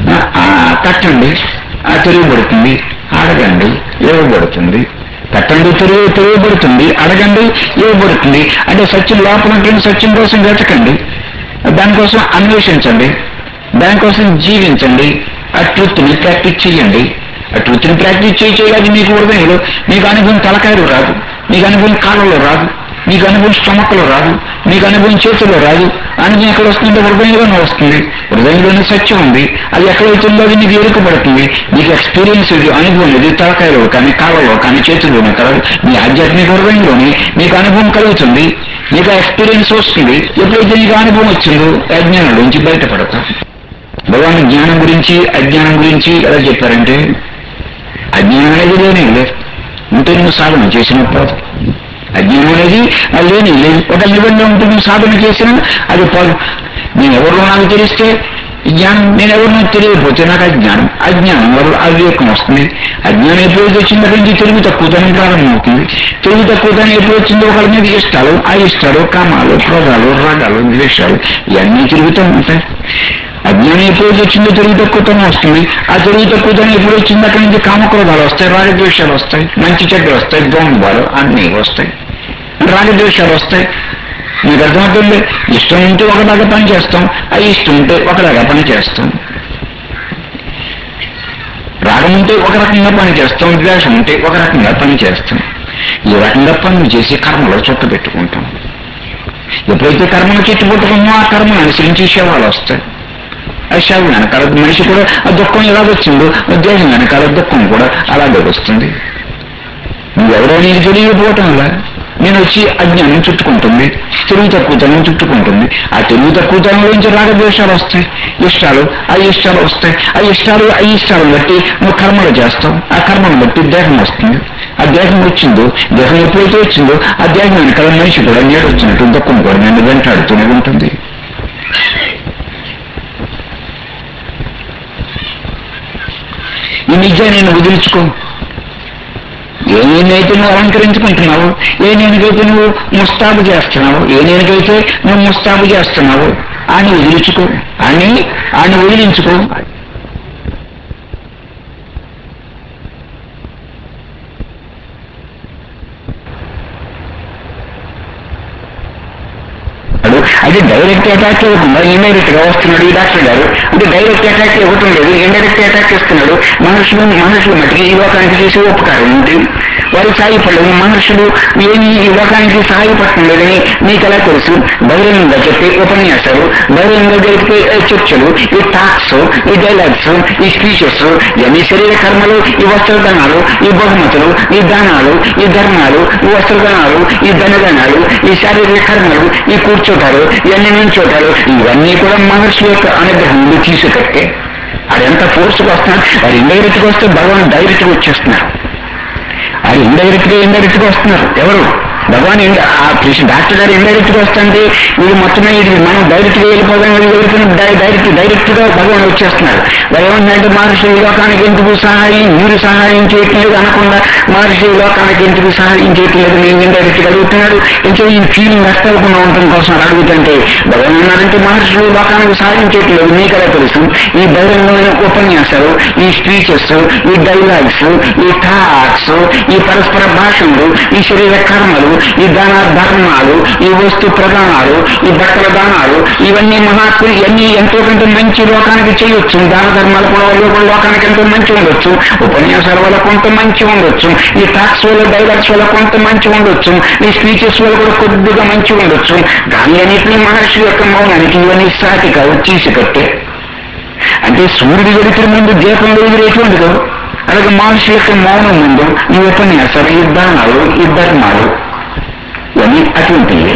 తట్టండి తెలియబడుతుంది, అడగండి ఇవ్వబడుతుంది. తట్టండి తెలియ తెలియబడుతుంది, అడగండి ఇవ్వబడుతుంది. అంటే సత్యం లోపల సత్యం కోసం వెతకండి, దానికోసం అన్వేషించండి, దానికోసం జీవించండి. ఆ ట్రూత్ని ప్రాక్టీస్ చేయండి. ఆ ట్రూత్ని ప్రాక్టీస్ చేయాలి. మీకు హృదయంలో మీకు అనుభవం తలకాయలు రాదు, మీకు అనుభవం కాళ్ళలో రాదు, నీకు అనుభవం స్టమక్లో రాదు, నీకు అనుభవం చేతుల్లో రాదు. అనుభవం ఎక్కడ వస్తుందంటే హృదయంలోనే వస్తుంది. హృదయంలోనే సత్యం ఉంది. అది ఎక్కడైతుందో అది నీకు ఎరుకబడుతుంది. నీకు ఎక్స్పీరియన్స్ ఇది, అనుభవం ఇది తలకాయలో కానీ కాళ్ళలో కానీ చేతుల్లోనే కాదు, నీ ఆధ్యాత్మిక హృదయంలోనే నీకు అనుభవం కలుగుతుంది. నీకు ఎక్స్పీరియన్స్ వస్తుంది. ఎప్పుడైతే నీకు అనుభవం వచ్చిందో అజ్ఞానం నుంచి బయటపడతావు. భగవాన్ జ్ఞానం గురించి అజ్ఞానం గురించి ఎలా చెప్పారంటే, అజ్ఞానం అనేది లేనే లేదు, ఉంటే నువ్వు సాధన చేసినప్పుడు. అజ్ఞానం అనేది అది లేని లేదు, ఒక నిబంధన ఉంటే నువ్వు సాధన చేసినా అది పదు. నేను ఎవరు నాకు తెలిస్తే జ్ఞానం, నేను ఎవరు నాకు తెలియకపోతే నాకు అజ్ఞానం. అజ్ఞానం వల్ల అవివేకం వస్తుంది. అజ్ఞానం ఎప్పుడైతే వచ్చినప్పటి నుంచి తెలుగు తక్కువతనం ప్రారంభమవుతుంది. తెలుగు తక్కువతనం ఎప్పుడు వచ్చిందో ఒకరి మీద ఇష్టాలు, ఆ ఇష్టాలు, కామాలు, క్రోధాలు, రాగాలు, ద్వేషాలు ఇవన్నీ తిరుగుతూ ఉంటాయి. అజ్ఞానం ఎప్పుడు వచ్చిందో తెలుగు తక్కువతనం వస్తుంది. ఆ తెలుగు తక్కువతనం ఎప్పుడు వచ్చిందో అక్కడి నుంచి కామక్రోధాలు వస్తాయి, రాగద్వేషాలు వస్తాయి, మంచి చెడ్డలు వస్తాయి, దోమబాలు అన్నీ వస్తాయి, రాగద్వేషాలు వస్తాయి. మీకు అర్థమవుతుంది. ఇష్టం ఉంటే ఒకలాగా పని చేస్తాం, అది ఇష్టం ఉంటే ఒకలాగా పని చేస్తాం. రాగం ఉంటే ఒక రకంగా పని చేస్తాం, ద్వేషం ఉంటే ఒక రకంగా పని చేస్తాం. ఈ రకంగా పనులు చేసి కర్మలో చుట్ట పెట్టుకుంటాం. ఎప్పుడైతే కర్మను చుట్టుపెట్టుకున్నామో ఆ కర్మను అనుసరించి శవాలు వస్తాయి. ఆ శవం వెనకాల మనిషి కూడా ఆ దుఃఖం ఎలాగొచ్చిందో దేశం వెనకాల దుఃఖం కూడా అలాగే వస్తుంది. నువ్వెవరో నీకు తెలియకపోవటం వల్ల నేను వచ్చి అజ్ఞానం చుట్టుకుంటుంది, తెలుగు తక్కువతనం చుట్టుకుంటుంది. ఆ తెలుగు తక్కువతనం నుంచి రాగద్వేషాలు వస్తాయి, ఇష్టాలు, ఆ ఇష్టాలు వస్తాయి. ఆ ఇష్టాలు ఆ ఇష్టాలను బట్టి నువ్వు కర్మలు చేస్తావు. ఆ కర్మను బట్టి దేహం వస్తుంది. ఆ దేహం వచ్చిందో, దేహం ఎప్పుడైతే వచ్చిందో ఆ దేహం వెనకాల మనిషి కూడా నేడు వచ్చినట్టు దుఃఖం కూడా నేను వెంటాడుతూనే ఉంటుంది. ఈ నిజాన్ని నేను వదిలించుకో. ఏ నేనైతే నువ్వు అలంకరించుకుంటున్నావు, ఏ నేనికైతే నువ్వు ముస్తాబు చేస్తున్నావు, ఏ నేనికైతే నువ్వు ముస్తాబు చేస్తున్నావు అని వదిలించుకో, అని అని వదిలించుకో. అది డైరెక్ట్ అటాక్ ఇవ్వకుండా ఇండైరెక్ట్ గా వస్తున్నాడు ఈ డాక్టర్ గారు. అంటే డైరెక్ట్ అటాక్ ఇవ్వటం లేదు, ఇండైరెక్ట్ అటాక్ ఇస్తున్నాడు. మనుషులు మనుషులు మట్టికి ఈ లోకానికి చేసే ఉపకారం ఏంటి? వారు సాయపడలేదు. మనుషులు ఏమి ఈ లోకానికి సహాయపడటం లేదని మీకు ఎలా తెలుసు? బహిరంగంగా చెప్పే ఉపన్యాసాలు, బహిరంగంగా జరిపే చర్చలు, ఈ టాక్స్, ఈ డైలాగ్స్, ఈ స్పీచెస్, ఇవన్నీ శరీర కర్మలు, ఈ వస్త్రదానాలు, ఈ బహుమతులు, ఈ దానాలు, ఈ ధర్మాలు, ఈ వస్త్రదానాలు, ఈ ధనదానాలు, ఈ శారీరక కర్మలు, ఈ కూర్చోటాలు, ఇవన్నీ నుంచోటాలు, ఇవన్నీ కూడా మహర్షి యొక్క అనుగ్రహం తీసుకట్టే. అది ఎంత ఫోర్స్గా వస్తున్నాడు. వాడు ఇండైరెక్ట్ గా వస్తే భగవాన్ డైరెక్ట్ గా వచ్చేస్తున్నారు. అది ఇండైరెక్ట్ గా ఇండైరెక్ట్ గా వస్తున్నారు. ఎవరు? భగవాన్. ఆ డాక్టర్ గారు ఇండైరెక్ట్ గా వస్తుంటే ఇది మొత్తమే ఇది మనం డైరెక్ట్ గా వెళ్ళిపోదాం, డైరెక్ట్ డైరెక్ట్ గా భగవాన్ వచ్చేస్తున్నారు. ఏమంటే మహర్షి లోకానికి ఎందుకు సహాయం, మీరు సహాయం చేయట్లేదు అనకుండా మహర్షి లోకానికి ఎందుకు సహాయం చేయట్లేదు నేను ఇండైరెక్ట్ గా అడుగుతున్నాడు. ఇంకా ఈ ఫీలింగ్ నష్టపోకుండా ఉండటం కోసం అడుగుతుంటే భగవాన్ ఉన్నారంటే మహర్షులు లోకానికి సహాయం చేయట్లేదు మీకు ఎలా తెలుసు? ఈ బహిరంగమైన ఉపన్యాసాలు, ఈ స్పీచెస్, ఈ డైలాగ్స్, ఈ టాక్స్, ఈ పరస్పర భాషలు, ఈ శరీర కర్మలు, ఈ దాన ధర్మాలు, ఈ వస్తు ప్రదానాలు, ఈ బట్టల దానాలు, ఇవన్నీ మహాత్ములు ఇవన్నీ ఎంతో కొంత మంచి లోకానికి చేయొచ్చు. దాన ధర్మాల కూడా లోకానికి ఎంతో మంచి ఉండొచ్చు. ఉపన్యాసాల వల్ల కొంత మంచి ఉండొచ్చు. ఈ టాక్స్ వల్ల, డైలాగ్స్ వల్ల కొంత మంచి ఉండొచ్చు. ఈ స్పీచెస్ వల్ల కూడా కొద్దిగా మంచి ఉండొచ్చు. దాని అన్నింటినీ మహర్షి యొక్క మౌనానికి ఇవన్నీ సాటిగా తీసి కట్టే. అంటే సూర్యుడు వెలుతురు ముందు దీపంలో ఎదురేటువంటిదో అలాగే మహర్షి యొక్క మౌనం ముందు ఈ ఉపన్యాసాలు, ఈ దానాలు, ఈ ధర్మాలు ఇవన్నీ అటువంటివి.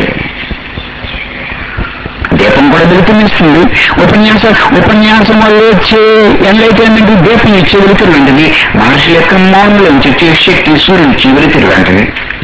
దీపం కూడా వెలుతురునిస్తుంది. ఉపన్యాసం ఉపన్యాసం వల్ల వచ్చే ఎంటర్టైన్మెంట్ దీపం ఇచ్చే వెలుతురు లాంటిది. మహర్షి యొక్క మౌనంలోంచి వచ్చే శక్తి సూర్యుడు ఇచ్చే వెలుతురు లాంటిది.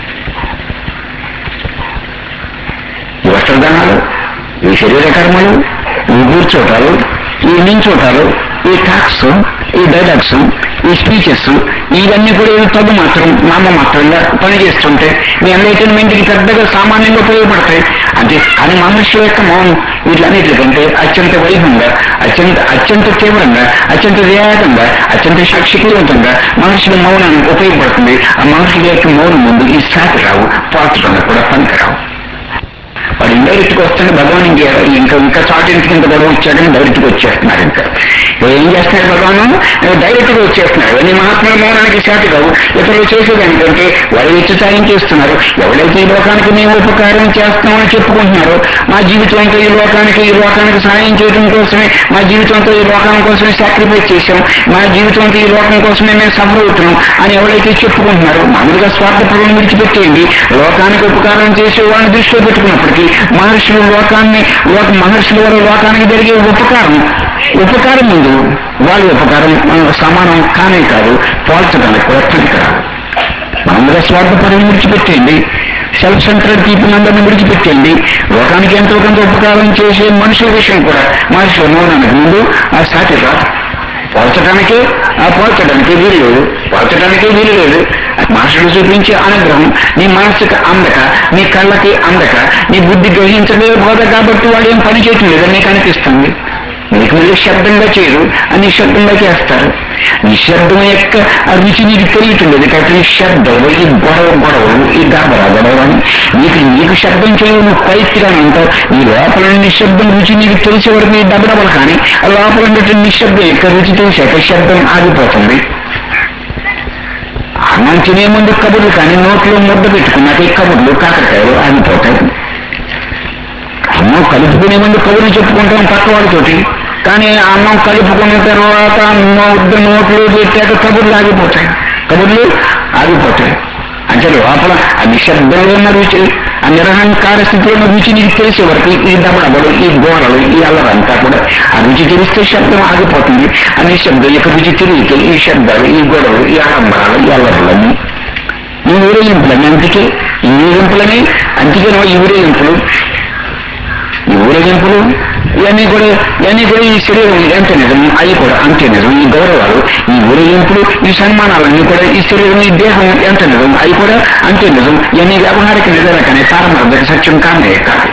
ఈ వస్త్రదానాలు, ఈ శరీర కర్మలు, ఈ కూర్చోటాలు, ఈ నించోటాలు, ఈ టాక్స్, ఈ డైలాగ్స్, ఈ స్పీచెస్, ఇవన్నీ కూడా ఏదో తగ్గు మాత్రం నామ మాత్రంగా పనిచేస్తుంటే మీ ఎంటర్టైన్మెంట్కి పెద్దగా సామాన్యంగా ఉపయోగపడతాయి. అంటే అది మహర్షి యొక్క మౌనం వీటన్నిటికంటే అత్యంత వైభవంగా, అత్యంత అత్యంత తీవ్రంగా, అత్యంత వేగంగా, అత్యంత శక్తివంతంగా మహర్షుల మౌనాన్ని ఉపయోగపడుతుంది. ఆ మహర్షుల యొక్క మౌనం ముందు ఈ సాటి రావు, పాత్రలు కూడా పనికిరావు. వాడు ఇండైరెక్ట్గా వస్తుంటే భగవాన్ ఇంకా ఇంకా ఇంకా చాటు ఇంటికి ఇంత గొడవ వచ్చాడని డైరెక్ట్గా వచ్చేస్తున్నారు. ఇంకా ఏం చేస్తున్నాడు భగవాను, డైరెక్ట్గా వచ్చేస్తున్నారు. అన్ని మహాత్ముల మౌనానికి శాతి కావు. ఇతరులు చేసేదానికంటే వారు ఇచ్చి సాయం చేస్తున్నారు. ఎవరైతే ఈ లోకానికి మేము ఉపకారం చేస్తామని చెప్పుకుంటున్నారో, మా జీవితంతో ఈ లోకానికి ఈ లోకానికి సహాయం చేయడం కోసమే, మా జీవితంతో ఈ లోకం కోసమే సాక్రిఫైస్ చేశాం, మా జీవితంతో ఈ లోకం కోసమే మేము సఫర్ అవుతున్నాం అని ఎవరైతే చెప్పుకుంటున్నారో, మామూలుగా స్వార్థపరులను విడిచిపెట్టేయండి. లోకానికి ఉపకారం చేసే వాళ్ళని దృష్టిలో పెట్టుకున్నప్పటికీ మహర్షులు లోకాన్ని లోక మహర్షుల వల్ల లోకానికి జరిగే ఉపకారం ఉపకారం ముందు వాళ్ళ ఉపకారం సమానం కానే కాదు, పోల్చడానికి కూడా పనికిరాదు. మామూలుగా స్వార్థపరులను విడిచిపెట్టేయండి, సెల్ఫ్ సెంటర్డ్ పీపుల్ అందరినీ విడిచిపెట్టేయండి. లోకానికి ఎంతో కొంత ఉపకారం చేసే మనుషుల విషయం కూడా మనుషుల మౌనానికి ముందు ఆ సాటి రాదు. పోల్చడానికి ఆ పోల్చడానికి వీలు లేదు, పోల్చడానికి వీలు లేదు. మనుషులు చూపించే అనుగ్రహం నీ మనసుకి అందక, నీ కళ్ళకి అందక, నీ బుద్ధి గ్రహించలేకపోతే కాబట్టి వాళ్ళు ఏం పని చేయటం లేదని నీకు అనిపిస్తుంది. నీకు మళ్ళీ శబ్దంగా చేయరు, అని నిశ్శబ్దంగా చేస్తారు. నిశ్శబ్దం యొక్క రుచి నీకు తెలియటం లేదు కాబట్టి నిశ్శబ్దం, ఈ గొడవ గొడవలు, ఈ గాబరా గొడవని నీకు నీకు శబ్దం చేయవు, నువ్వు పైత్తిగానే ఉంటావు. నీ లోపల నిశ్శబ్దం రుచి నీకు తెలిసే వరకు నీ డబ్బడబలు, కానీ లోపల ఉన్నటువంటి నిశ్శబ్దం యొక్క రుచి తెలిసాక శబ్దం ఆగిపోతుంది. అన్నం తినే ముందు కబుర్లు కానీ నోట్లో ముద్ద పెట్టుకున్నాక ఈ కబుర్లు కాకరకాయలు ఆగిపోతాయి. అన్నం కలుపుకునే ముందు కబుర్లు చెప్పుకుంటాం పక్క వాళ్ళతోటి, కానీ అన్నం కలుపుకున్న తర్వాత ముద్ద నోట్లో పెట్టాక కబుర్లు ఆగిపోతాయి, కబుర్లు ఆగిపోతాయి. అంటే లోపల ఆ నిశ్శబ్దంలో ఉన్న రుచి, ఆ నిరహంకార స్థితిలో ఉన్న రుచి నీకు తెలిసే వరకు ఈ దబడబలు, ఈ గోడలు, ఈ అల్లరంతా కూడా ఆ రుచి తెలిస్తే శబ్దం ఆగిపోతుంది. ఆ నిశ్శబ్దం యొక్క రుచి తెలియతే ఈ శబ్దాలు, ఈ గొడవలు, ఈ ఆడంబరాలు, ఈ అల్లరులని, ఈ ఊరేగింపులని, అందుకే ఈ ఊరేగింపులని అందుకే ఈ ఊరేగింపులు ఈ ఊరేగింపులు ఇవన్నీ కూడా ఇవన్నీ కూడా ఈ శరీరం ఎంత నిజం, అవి కూడా అంతే నిజం. ఈ గౌరవాలు, ఈ ఊరేగింపులు, ఈ సన్మానాలన్నీ కూడా ఈ శరీరం, ఈ దేహం ఎంత నిజం, అవి కూడా అంతే నిజం. ఇవన్నీ వ్యవహారిక నిజాలు కానీ పారమార్థిక సత్యం కానే కాదు.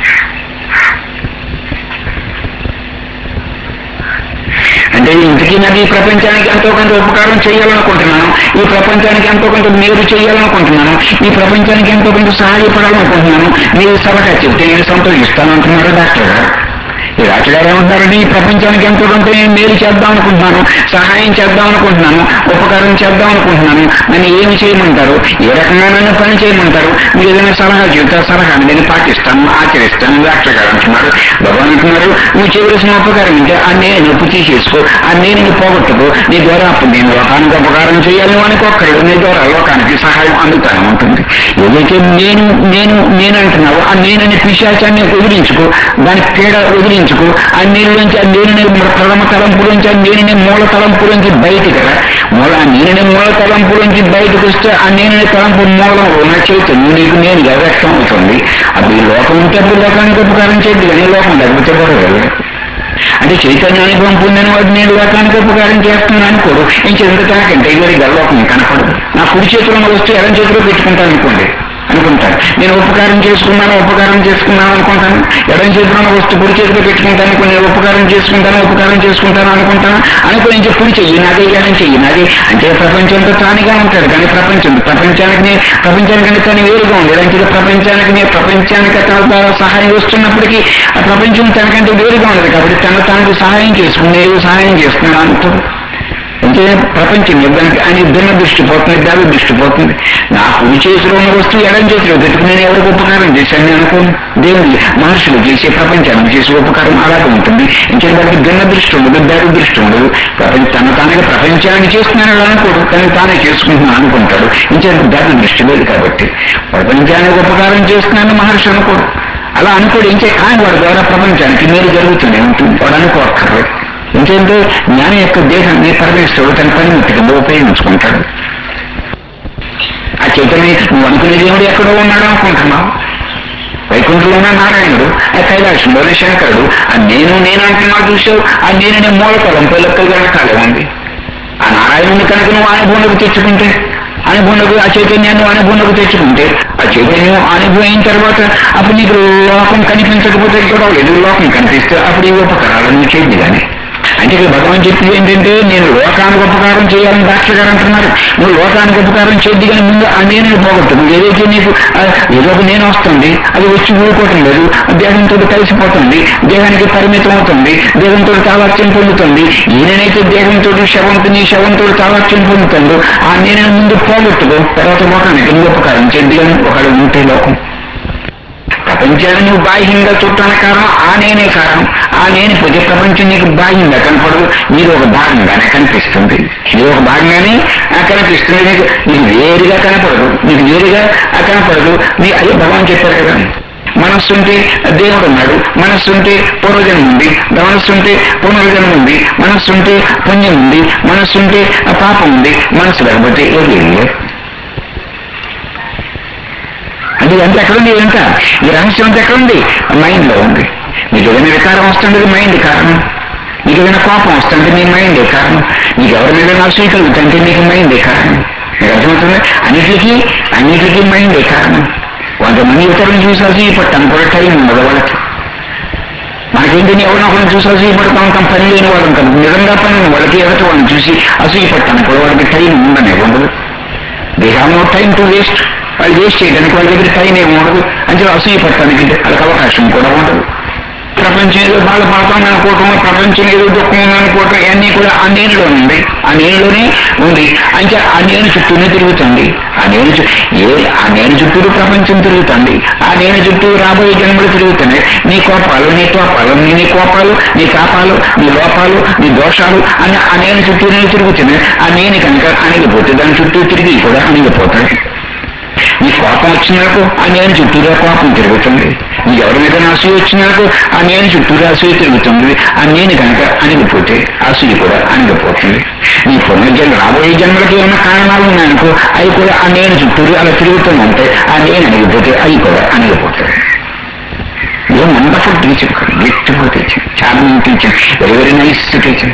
అంటే ఇంతకీ నాకు ఈ ప్రపంచానికి ఎంతో కొంత ఉపకారం చేయాలనుకుంటున్నాను, ఈ ప్రపంచానికి ఎంతో కొంత మేలు చేయాలనుకుంటున్నాను, ఈ ప్రపంచానికి ఎంతో కొంత సహాయపడాలనుకుంటున్నాను, మీరు సలహా చెప్తే నేను సంతోషిస్తాను అంటున్నారు డాక్టర్ గారు. ఈ డాక్టర్ గారు ఏమంటారండి, ఈ ప్రపంచానికి ఎంతో కొంత నేను మేలు చేద్దాం అనుకుంటున్నాను, సహాయం చేద్దాం అనుకుంటున్నాను, ఉపకారం చేద్దాం అనుకుంటున్నాను, నన్ను ఏమి చేయమంటారు, ఏ రకంగా నన్ను పని చేయమంటారు, మీరు ఏదైనా సలహా చెబుతారు, సలహాని నేను పాటిస్తాను, ఆచరిస్తాను. డాక్టర్ గారు అంటున్నారు. భగవాన్ అంటున్నారు, నువ్వు చేయవలసిన ఉపకారం అంటే ఆ నేను నొప్పి తీసేసుకో, ఆ నేను పోగొట్టుకో, నీ ద్వారా అప్పుడు నేను లోకానికి ఉపకారం చేయాలి అనుకోక్కర్లేదు, నీ ద్వారా లోకానికి సహాయం అందుతాను ఉంటుంది. ఏదైతే నేను నేను నేను అంటున్నావో ఆ నేనని పిశాచాన్ని వదిలించుకో, దాని పీడ వదిలించుకో. ఆ నేనులోంచి ఆ నేనుని ప్రథమ తలంపులోంచి ఆ నేనుని మూల తలంపులోంచి బయటికి రా. మూల ఆ నేనుని మూల తలంపులోంచి బయటకు వస్తే ఆ నేనుని తలంపు మూలం ఉన్న చైతన్యం నీకు నేను వ్యక్తం అవుతుంది. అప్పుడు ఈ లోకం ఉంటే అప్పుడు లోకానికి ఉపకారం చేయదు, కానీ లోకం లేకపోతే గొడవ. అంటే చైతన్యానుభవం పొందిన వాడు నేను లోకానికి ఉపకారం చేస్తున్నాను అనుకోడు. ఇంకెందుకంటే ఇవరి గల్లోకం కనపడదు. నా కుడి చేతిలో ఉన్న వస్తువు ఎడం చేతిలో పెట్టుకుంటాను అనుకోండి, అనుకుంటాను నేను ఉపకారం చేసుకున్నాను ఉపకారం చేసుకున్నాను అనుకుంటాను. ఎడం చేతిలో ఉన్న వస్తువు కుడి చేతిలో పెట్టుకుంటాను, కొన్ని ఉపకారం చేసుకుంటాను ఉపకారం చేసుకుంటాను అనుకుంటాను. అనుకుని నుంచి కుడి చెయ్యి నాదే, ఎడం చెయ్యి నాదే. అంటే ప్రపంచంతో తానిగా ఉంటాడు, కానీ ప్రపంచం ప్రపంచానికి ప్రపంచానికంటే తను వేరుగా ఉండేది. అంటే ప్రపంచానికి ప్రపంచానికి తన ద్వారా సహాయం వస్తున్నప్పటికీ ఆ ప్రపంచం తనకంటే వేరుగా ఉండదు. కాబట్టి తన తనకు సహాయం చేసుకుని నేను సహాయం చేస్తున్నాను అనుకో. అంటే ప్రపంచం దానికి అని భిన్న దృష్టి పోతుంది, దాని దృష్టి పోతుంది. నా కుడి చేతిలో ఉన్న వస్తువు ఎడం చేతిలో పెట్టుకుని నేను ఎవరికి ఉపకారం చేశాను నేను అనుకోను. దేవుడి మనుషులు చేసే ప్రపంచానికి చేసే ఉపకారం అలాగే ఉంటుంది. ఇంకేం దానికి భిన్న దృష్టి ఉండదు, దాని దృష్టి ఉండదు. ప్రపంచ తన తానుగా ప్రపంచాన్ని చేస్తున్నాను అనుకోడు, కానీ తానే చేసుకుంటున్నాను అనుకుంటాడు. ఇంకేం దాని దృష్టి లేదు. కాబట్టి ప్రపంచానికి ఉపకారం చేస్తున్నాను మహర్షి అనుకోడు, అలా అనుకోడు. ఇంకే కానీ వాడి ద్వారా ప్రపంచానికి మేలు జరుగుతూనే ఉంటుంది, వాడు అనుకోక్కర్లేదు. ఇంకేంటే జ్ఞానం యొక్క దేహాన్ని పరమేశ్వరుడు తన పనిముట్టు కింద ఉపయోగించుకుంటాడు. ఆ చైతన్య నువ్వు అనుకునే దేవుడు ఎక్కడో ఉన్నాడు అనుకుంటున్నావు. వైకుంఠంలో ఉన్న నారాయణుడు, ఆ కైలాసంలోనే శంకరుడు. ఆ నేను నేను అంటున్నావు చూసావు, ఆ నేననే మూలతలంపై లెక్క వెనకాలే ఉంది. ఆ నారాయణుని కనుక నువ్వు అనుభవంలోకి తెచ్చుకుంటే, అనుభవంలోకి ఆ చైతన్యాన్ని అనుభవంలోకి తెచ్చుకుంటే, ఆ చైతన్యం అనుభవం అయిన తర్వాత అప్పుడు నీకు లోకం కనిపించకపోతే కూడా లేదు, లోకం కనిపిస్తే అప్పుడు ఈ ఉపకారాలు నువ్వు చేద్ది. కానీ అంటే ఇక్కడ భగవాన్ చెప్పింది ఏంటంటే నేను లోకానికి ఉపకారం చేయాలని డాక్టర్ గారు అంటున్నారు. నువ్వు లోకానికి ఉపకారం చేయద్దు కానీ ముందు ఆ నేను పోగొట్టు. నువ్వు ఏదైతే నీకు ఏదో ఒక నేను వస్తుంది, అది వచ్చి ఊరుకోవటం లేదు, దేహంతో కలిసిపోతుంది, దేహానికి పరిమితం అవుతుంది, దేహంతో తావాక్యం పొందుతుంది. నేనైతే దేహంతో శవంతో నీ శవంతో తావాక్యం పొందుతుందో ఆ నేను ముందు పోగొట్టుకో, తర్వాత లోకానికి నువ్వు ఉపకారం చేయద్దు కానీ ఒకడు ఉంటే లోకం. ప్రపంచాన్ని నువ్వు బాహ్యంగా చూడటానికి కారణం ఆ నేనే కారణం. ఆ నేను పోతే ప్రపంచం నీకు బాహ్యంగా కనపడదు, నీది ఒక భాగంగానే కనిపిస్తుంది. నీది ఒక భాగంగానే కనిపిస్తుంది, నీకు నీకు వేరుగా కనపడదు, నీకు వేరుగా కనపడదు. నీ అదే భగవాన్ చెప్పారు కదా, మనస్సు ఉంటే దేవుడు ఉన్నాడు, మనస్సు ఉంటే పూర్వజన్మ ఉంది, మనస్సు ఉంటే పునర్జన్మ ఉంది, మనస్సు ఉంటే పుణ్యం ఉంది, మనస్సు ఉంటే పాపం ఉంది, మనస్సు లేకపోతే ఏది లేదు. అది అంత ఎక్కడుంది? ఎంత ఈ రహస్యం అంతా ఎక్కడుంది? మైండ్ లో ఉంది. నీకు ఏదైనా వికారం వస్తుండేది మైండ్ కారణం, నీకు ఏదైనా కోపం వస్తుంటే నీ మైండే కారణం, నీకు ఎవరి మీద నష్టం కలుగుతుంటే నీకు మైండే కారణం. నీకు అర్థమవుతుంది? అన్నిటికీ అన్నిటికీ మైండే కారణం. కొంతమంది ఇతరులను చూసి అసూయపడతాను కూడా టైం ఉండదు వాళ్ళకి. మనకేంటి ఎవరినొకరిని చూసి అసూయపడతా ఉంటాం, పని లేని వాళ్ళు ఉంటాం. నిజంగా పని వాళ్ళకి ఎదుటి వాళ్ళని చూసి అసూయపడతాను కూడా వాళ్ళకి టైం ఉండనే ఉండదు. They have no time to waste. వాళ్ళు వేస్ట్ చేయడానికి వాళ్ళ దగ్గర టైం ఏమి ఉండదు, అంటే అసూయపడటానికి వాళ్ళకి అవకాశం కూడా ఉండదు. ప్రపంచం ఏదో బాధపడతాం అనుకోవటం, ప్రపంచం ఏదో దుఃఖం అనుకోవటం, ఇవన్నీ కూడా ఆ నేనులో ఉంది, ఆ నేనులోనే ఉంది. అంటే ఆ నేను చుట్టూనే తిరుగుతుంది. ఆ నేను ఏ ఆ నేను చుట్టూరు ప్రపంచం తిరుగుతుంది, ఆ నేను చుట్టూ రాబోయే జన్మలు తిరుగుతున్నాయి. నీ కోపాలు, నీ కోపాలు, నీ నీ కోపాలు, నీ పాపాలు, నీ లోపాలు, నీ దోషాలు అని ఆ నేను చుట్టూనే తిరుగుతున్నాయి. ఆ నేను కనుక అణిగిపోతే దాని చుట్టూ తిరిగి కూడా అణిగిపోతాయి. నీ కోపం వచ్చినకు ఆ నేను చుట్టూరా కోపం తిరుగుతుంది. నీకు ఎవరి మీద అసూయ వచ్చినకు ఆ నేను చుట్టూరా అసూయ తిరుగుతుంది. ఆ నేను కనుక అణిగిపోతే అసూయ కూడా అణిగిపోతుంది. నీ పునర్జన్మ రాబోయే జన్మలకి ఏమైనా కారణాలు ఉన్నాయనుకో అవి కూడా ఆ నేను చుట్టూరు అలా తిరుగుతూ ఉంటాయి. ఆ నేను అణిగిపోతే అవి కూడా అణిగిపోతాయి. ఏం wonderful teaching, beautiful teaching, charming teaching, very very nice teaching.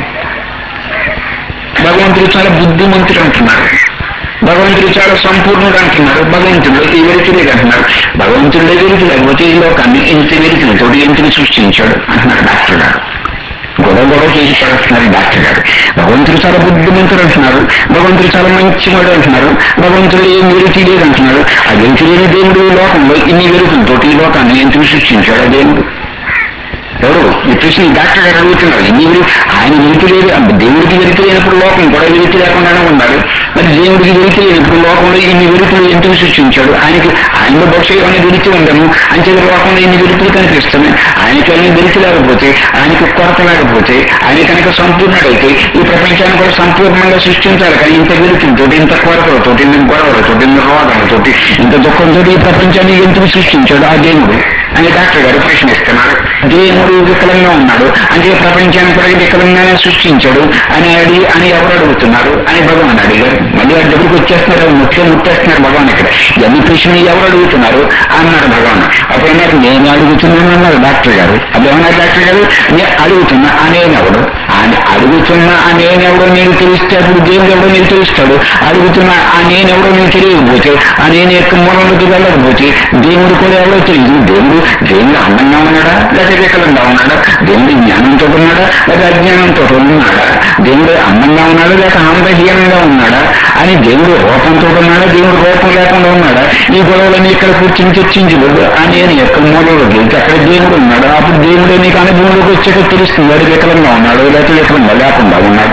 భగవంతుడు చాలా బుద్ధిమంతుడు అంటున్నారు, భగవంతుడు చాలా సంపూర్ణుడు అంటున్నారు, భగవంతుడు ఈ వెలుతులేదు అంటున్నారు. భగవంతుడే వెలుతు లేకపోతే ఈ లోకాన్ని ఇంత వెలుతులతో ఇంటిని సృష్టించాడు అంటున్నారు డాక్టర్ గారు. గొడవ గొడవ చేసి పడుతున్నారు డాక్టర్ గారు. భగవంతుడు చాలా బుద్ధిమంతుడు అంటున్నారు, భగవంతుడు చాలా మంచివాడు అంటున్నారు, భగవంతుడు ఏం వెలుతు లేదు అంటున్నారు. ఆ వెలుతు లేని దేవుడు ఈ లోకంలో ఇన్ని వెలుతులతో ఈ లోకాన్ని ఇంటిని సృష్టించాడు ఆ దేవుడు. ఎవరు ఈ ప్రశ్న డాక్టర్ గారు అడుగుతున్నారు. ఎన్ని ఆయన వెలుతు లేదు, దేవుడికి వెలుతు లేనప్పుడు లోకం కూడా వెలుతు లేకుండానే ఉండాలి. మరి దేవుడికి వెలుతు లేనప్పుడు లోకంలో ఇన్ని వెలుతులు ఎందుకు సృష్టించాడు? ఆయనకి ఆయనలో బహుశా ఏమైనా వెలుతు ఉండను, అంతే లోకంలో ఇన్ని వెలుతులు కనిపిస్తున్నాయి. ఆయనకి ఏమైనా వెలుతు లేకపోతే, ఆయనకి కొరత లేకపోతే, ఆయన కనుక సంపూర్ణుడైతే ఈ ప్రపంచాన్ని కూడా సంపూర్ణంగా సృష్టించాలి. కానీ ఇంత వెలుతులతో, ఇంత కొరతలతో, ఇంత గొడవలతో, ఇంత రోగాలతో, ఇంత దుఃఖంతో ఈ ప్రపంచాన్ని ఎందుకు సృష్టించాడు ఆ దేవుడు అని డాక్టర్ గారు ప్రశ్నిస్తున్నారు. దేవుడు వికలంగా ఉన్నాడు అంటే ప్రపంచాన్ని కూడా వికలంగానే సృష్టించాడు అని అడిగి అని ఎవరు అడుగుతున్నారు అని భగవాన్ అడిగారు. మళ్ళీ వాడి దగ్గరికి వచ్చేస్తున్నారు, ముఖ్యం ముట్టేస్తున్నారు భగవాన్. ఇక్కడ ఎన్ని ప్రశ్నలు ఎవరు అడుగుతున్నారు అన్నారు భగవాన్. అప్పుడు అన్నారు నేను అడుగుతున్నాను అన్నారు డాక్టర్ గారు. అప్పుడు ఏమన్నారు డాక్టర్ గారు? నేను అడుగుతున్నా ఆ నేనెవడు, ఆయన అడుగుతున్నా ఆ నేనెవడో నీకు తెలిస్తే అప్పుడు దేవుడు ఎవడో నీకు తెలుస్తాడు. అడుగుతున్నా ఆ నేనెవడో నీకు తెలియకపోతే, ఆ నేను యొక్క మూలంలోకి వెళ్ళకపోతే దేవుడు కూడా ఎవడో తెలియదు. దేవుడు దేవుడు అందంగా ఉన్నాడా లేకపోతే వికలంగా ఉన్నాడా? దేవుడు జ్ఞానంతో ఉన్నాడా లేక అజ్ఞానంతో ఉన్నాడా? దేవుడు అందంగా ఉన్నాడా లేక ఆనందహీనంగా ఉన్నాడా అని దేవుడు రూపంతో ఉన్నాడా దేవుడు రూపం లేకుండా ఉన్నాడా? ఈ గొడవలన్నీ ఇక్కడ కూర్చొని చర్చించలేదు. ఆ నేను యొక్క మూలంలోకి అక్కడ దేవుడు ఉన్నాడు. అప్పుడు దేవుడే నీకు అనుభవంలోకి వచ్చాక తెలుస్తుంది వాడు వికలంగా ఉన్నాడు లేకపోతే వికలంగా లేకుండా ఉన్నాడు.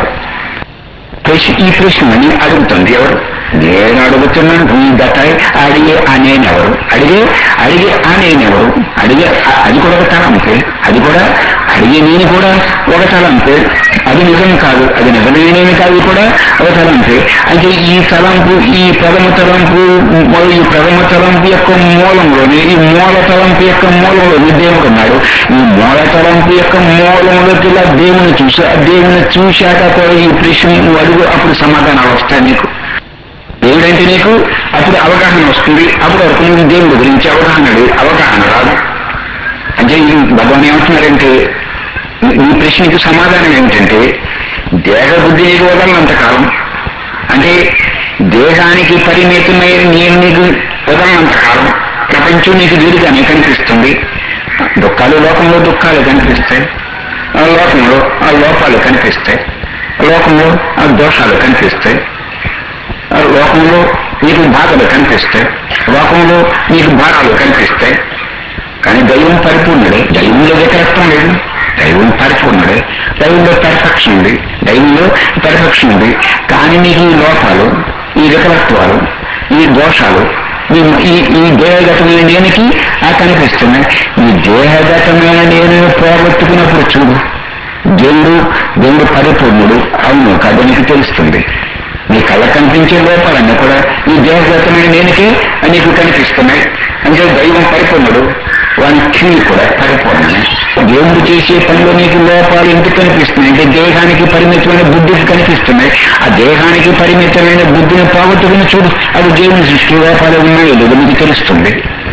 ఈ ప్రశ్నని అడుగుతుంది ఎవరు? నేను అడుగుతున్నాను. ఈ గతాయి అడిగే ఆ నేనెవరు? అడిగే అడిగే ఆ నేనెవరు? అడిగే అది కూడా ఒక తలంపే, అది కూడా అడిగే నేను కూడా ఒక తలంపే. అది నిజం కాదు, అది నిజమేనేమి కాదు, కూడా ఒక తలంపే. అంటే ఈ తలంపు ఈ ప్రథమ తలంపు ఈ ప్రథమ తలంపు యొక్క మూలంలోనే ఈ మూల తలంపు యొక్క మూలంలోనే దేవుడు ఉన్నాడు. ఈ మూల తలంపు యొక్క మూలంలోకి ఇలా దేవుని చూసి ఆ దేవుని చూశాక కూడా ఈ ప్రశ్న నువ్వు అడుగు, అప్పుడు సమాధానాలు వస్తాయి నీకు. దేవుడంటే నీకు అప్పుడు అవగాహన వస్తుంది. అప్పుడు వరకు నువ్వు దేవుడి గురించి అవగాహన అవగాహన రాదు. అంటే ఈ భగవాన్ ఏమంటున్నారంటే ఈ ప్రశ్నకి సమాధానం ఏమిటంటే దేహ బుద్ధి నీకు వదలనంతకాలం, అంటే దేహానికి పరిమితమైన నేను నీకు వదలనంతకాలం ప్రపంచం నీకు వేరుగానే కనిపిస్తుంది. దుఃఖాలు లోకంలో దుఃఖాలు కనిపిస్తాయి, ఆ లోకంలో ఆ లోపాలు కనిపిస్తాయి, లోకంలో ఆ దోషాలు కనిపిస్తాయి, ఆ లోకంలో నీకు బాధలు కనిపిస్తాయి, లోకంలో నీకు భారాలు కనిపిస్తాయి. కానీ దైవం పరిపూర్ణుడే, దైవంలో వికరత్వం లేదు, దైవం పరిపూర్ణుడే, దైవంలో పర్ఫెక్షన్ ఉంది, దైవంలో పర్ఫెక్షన్ ఉంది. కానీ నీకు ఈ లోపాలు, ఈ వికలత్వాలు, ఈ దోషాలు ఈ ఈ దేహగతమైన నేనికి ఆ కనిపిస్తున్నాయి. ఈ దేహగతమైన నేను పోగొట్టుకున్నప్పుడు చూడు, దేవుడు దేవుడు పరిపూర్ణుడు అవును కాదు నీకు తెలుస్తుంది. నీ కళ్ళ కనిపించే లోపాలన్నీ కూడా ఈ దేహగతమైన నేనికే నీకు కనిపిస్తున్నాయి. అంటే దైవం పరిపూర్ణుడు, వాని క్రియ కూడా పరిపూర్ణమే. దేవుడు చేసే పనిలో నీకు లోపాలు ఎందుకు కనిపిస్తున్నాయి అంటే దేహానికి పరిమితమైన బుద్ధికి కనిపిస్తున్నాయి. ఆ దేహానికి పరిమితమైన బుద్ధిని పోగొట్టుకుని చూడు, అది దేవుని సృష్టి లోపాలు ఉన్నాయి లేదు నీకు తెలుస్తుంది.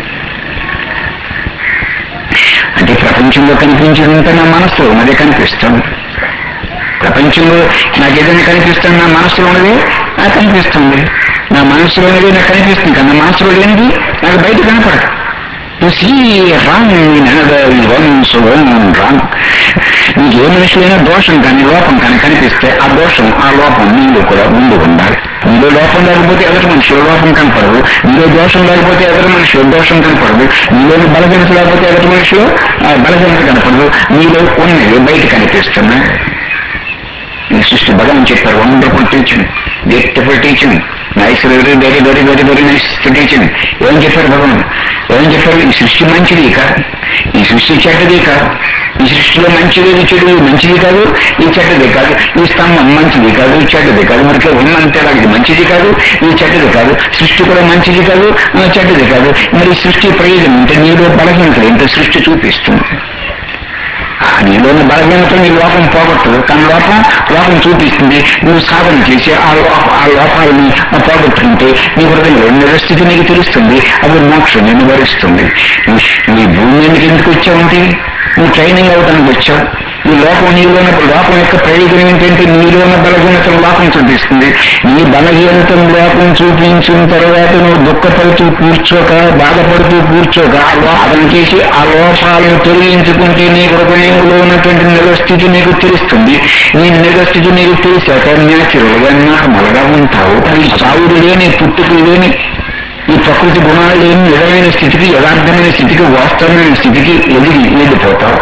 అంటే ప్రపంచంలో కనిపించినంత నా మనసులో ఉన్నదే కనిపిస్తుంది. ప్రపంచంలో నాకు ఏదైనా కనిపిస్తుంది నా మనసులో ఉన్నది నాకు కనిపిస్తుంది, నా మనసులో ఉన్నది నాకు కనిపిస్తుంది కానీ నా మనసులో లేనిది నాకు బయట కనపడదు. To see wrong in another one's own wrong. నీకు ఏ మనిషిలైనా దోషం కానీ లోపం కానీ కనిపిస్తే ఆ దోషం ఆ లోపం నీలో కూడా ఉండి ఉండాలి. నీలో లోపం లేకపోతే ఎదురు మనిషిలో లోపం కనపడదు, నీలో దోషం లేకపోతే ఎదురు మనిషిలో దోషం కనపడదు, నీలోని బలహీనత లేకపోతే ఎదురు మనిషిలో బలహీనత కనపడదు. నీలో ఉన్నది బయట కనిపిస్తున్నాయి. ఈ సృష్టి భగవాన్ చెప్పారు, wonderful teaching, beautiful teaching, nice, very very very very very nice teaching. ఏం చెప్పారు భగవాన్? ఏం చెప్పారు? ఈ సృష్టి మంచిది కాదు, ఈ సృష్టి చెడ్డది కాదు, ఈ సృష్టిలో మంచిది చెడు మంచిది కాదు, ఈ చెడ్డది కాదు, ఈ స్తంభం మంచిది కాదు చెడ్డది కాదు, మనకి ఉన్నంతే ఇది మంచిది కాదు ఈ చెడ్డది కాదు, సృష్టి కూడా మంచిది కాదు చెడ్డది కాదు. మరి సృష్టి ప్రయోజనం అంటే నీలో బలహీనతలు ఏంటో సృష్టి చూపిస్తుంది. నీలోని బలహీనతలు నీ లోపం పోగొట్టదు, కానీ లోపం లోపం చూపిస్తుంది. నువ్వు సాధన చేసి ఆ లోప ఆ లోపాలని పోగొట్టుకుంటే నీ హృదయంలో నిరస్థితి నీకు తెలుస్తుంది, అప్పుడు మోక్షం నిన్ను భరిస్తుంది. నీ భూమి ఎందుకు ఎందుకు వచ్చావంటే నువ్వు ట్రైనింగ్ అవడానికి వచ్చావు. ఈ లోపం నీలోని లోపం యొక్క ప్రయోజనం ఏంటంటే నీలోని బలహీనతను లోపం చూపిస్తుంది. నీ బలహీనతను లోపం చూపించిన తర్వాత నువ్వు దుఃఖపడుతూ కూర్చోక బాధపడుతూ కూర్చోక సాధన చేసి ఆ లోపాలను తొలగించుకుంటే నీ హృదయంలో ఉన్నటువంటి నిరస్థితి నీకు తెలుస్తుంది. నీ నిరస్థితి నీకు తెలిసాక న్యాచురల్ గా నార్మల్ గా ఉంటావు. అది చావుడు లేని పుట్టుకు లేని ఈ ప్రకృతి గుణాలు లేని నిజమైన స్థితికి, యథార్థమైన స్థితికి, వాస్తవమైన స్థితికి ఎదిగి వెళ్ళిపోతావు.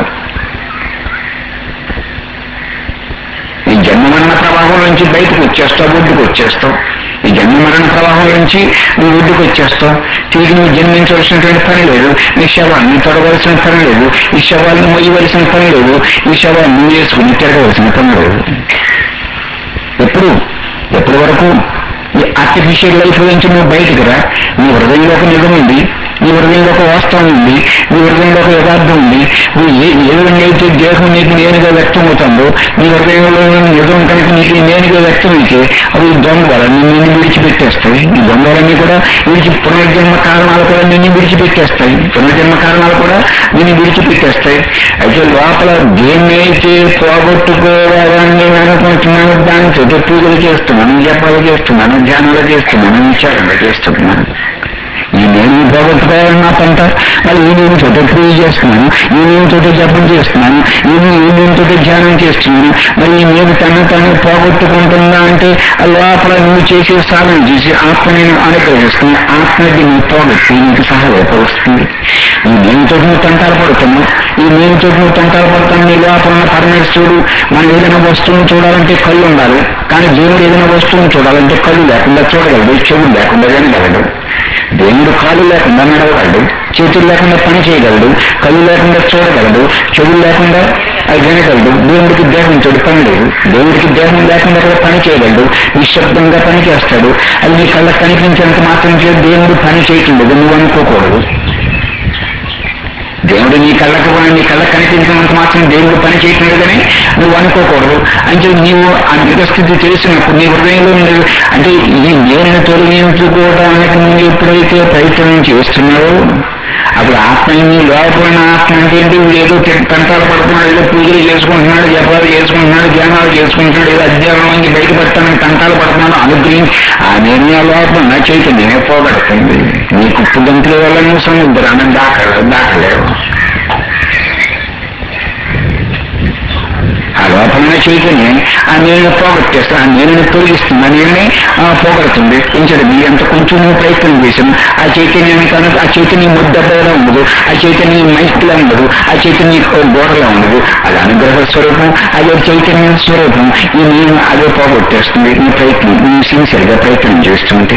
ఈ జన్మమరణ ప్రవాహం నుంచి బయటకు వచ్చేస్తావు, ఒడ్డుకు వచ్చేస్తావు. ఈ జన్మమరణ ప్రవాహం నుంచి నువ్వు ఒడ్డుకు వచ్చేస్తావు. తిరిగి నువ్వు జన్మించవలసినటువంటి పని లేదు, ఈ శవాన్ని తొడవలసిన పని లేదు, ఈ శవాన్ని మొయ్యవలసిన పని లేదు, ఈ శవాన్ని వేసుకుని తిరగవలసిన పని లేదు. ఎప్పుడు ఎప్పటి వరకు ఈ ఆర్టిఫిషియల్ లైఫ్ నుంచి నువ్వు బయటకు రా. నీ హృదయంలో ఒక నిజం ఉంది, నీ హృదయంలో ఒక వాస్తవం ఉంది, నీ హృదయంలో ఒక యథార్థం ఉంది. నువ్వు ఏ ఏ విధంగా అయితే దేహం నీకు నేనుగా వ్యక్తం అవుతుందో నీ హృదయంలో నిజం కనుక నీకు నేనుగా వ్యక్తమైతే అవి దొంగలన్నీ నిన్ను విడిచిపెట్టేస్తాయి. ఈ దొంగలన్నీ కూడా విడిచి పునర్జన్మ కారణాలు కూడా నిన్ను విడిచిపెట్టేస్తాయి, పునర్జన్మ కారణాలు కూడా నిన్ను విడిచిపెట్టేస్తాయి. అయితే లోపల దేన్నైతే పోగొట్టుకోవాలని అనుకుంటున్నాను దానితో పూజలు చేస్తున్నాను, జపాలు చేస్తున్నాను, ధ్యానాలు చేస్తున్నాను, విచారణ చేస్తున్నాను. ఈ నేను పోగొట్టుకోవాలని నా పంట, మళ్ళీ ఈ నేను తోట పూజ చేస్తున్నాను, ఈ నేను తోట జపం చేస్తున్నాను, ఈ ఈ నేను తోట ధ్యానం చేస్తున్నాను. మరి ఈ నేను తను తను పోగొట్టుకుంటుందా అంటే ఆ లోపల నువ్వు చేసే సాధన చేసి ఆత్మ నేను అనుగ్రహిస్తుంది, ఆత్మకి నువ్వు పోగొట్టి నీకు సహాయపరుస్తుంది. ఈ నేనుతో నువ్వు తంటాలు పడుతున్నావు, ఈ నేనుతో నువ్వు తంటాలు పడుతున్నావు. నీ లోపల ఉన్న పరమేశ్వరుడు మనం ఏదైనా వస్తువును చూడాలంటే కళ్ళు ఉండాలి, కానీ దేవుడు ఏదైనా వస్తువును చూడాలంటే కళ్ళు లేకుండా చూడగలడు, చెవులు లేకుండా వినగలడు. దేవుడు కాళ్ళు లేకుండా నడవగలడు, చేతులు లేకుండా పని చేయగలడు, కళ్ళు లేకుండా చూడగలడు, చెవులు లేకుండా అది వినగలడు. దేవుడికి దేహంతో పని లేదు, దేవుడికి దేహం లేకుండా కూడా పని చేయగలడు, నిశ్శబ్దంగా పని చేస్తాడు. అది నీ కళ్ళకు కనిపించేంత మాత్రం చేసి దేవుడు పని చేయటం లేదు నువ్వు అనుకోకూడదు. దేవుడు నీ కళ్ళకు నీ కళ్ళకు కనిపించినంత మాత్రం దేవుడు పని చేయటం లేదని నువ్వు అనుకోకూడదు. అంటే నీవు ఆ నిజస్థితి తెలిసినప్పుడు నీ హృదయంలో ఉండేది అంటే ఈ నేను తొలగించుకోవడానికి నువ్వు ఎప్పుడైతే ప్రయత్నం చేస్తున్నావో అప్పుడు ఆత్మని లోపల ఆత్మ అంటే ఏంటి? ఏదో తంటాలు పడుతున్నాడు, ఏదో పూజలు చేసుకుంటున్నాడు, జపాలు చేసుకుంటున్నాడు, ధ్యానాలు చేసుకుంటున్నాడు, ఏదో అధ్యానం నుంచి బయటపడతానని తంటాలు పడుతున్నాడు అనుగ్రహించి ఆ నిర్ణయ లోపల నా చైతన్యమే పోగొడుతుంది. నీ కుప్పు గంతుల వల్ల నువ్వు సముద్రాన్ని దాక దాటలేవు. ఉన్న చైతన్యం ఆ నేను పోగొట్టేస్తాను, ఆ నేను తొలగిస్తుంది, ఆ నేనే పోగొడుతుంది. ఇంచడం మీ అంత కొంచెం ప్రయత్నం చేశాను ఆ చైతన్యాన్ని కనుక ఆ చైతన్యం ముద్దబ్బలా ఉండదు, ఆ చైతన్యం మైక్లా ఉండదు, ఆ చైతన్యం గోడలా ఉండదు. అది అనుగ్రహ స్వరూపం, అదే చైతన్య స్వరూపం. ఈ నేను అదే పోగొట్టేస్తుంది. ఈ ప్రయత్నం ఈ సిన్సియర్గా ప్రయత్నం చేస్తుంటే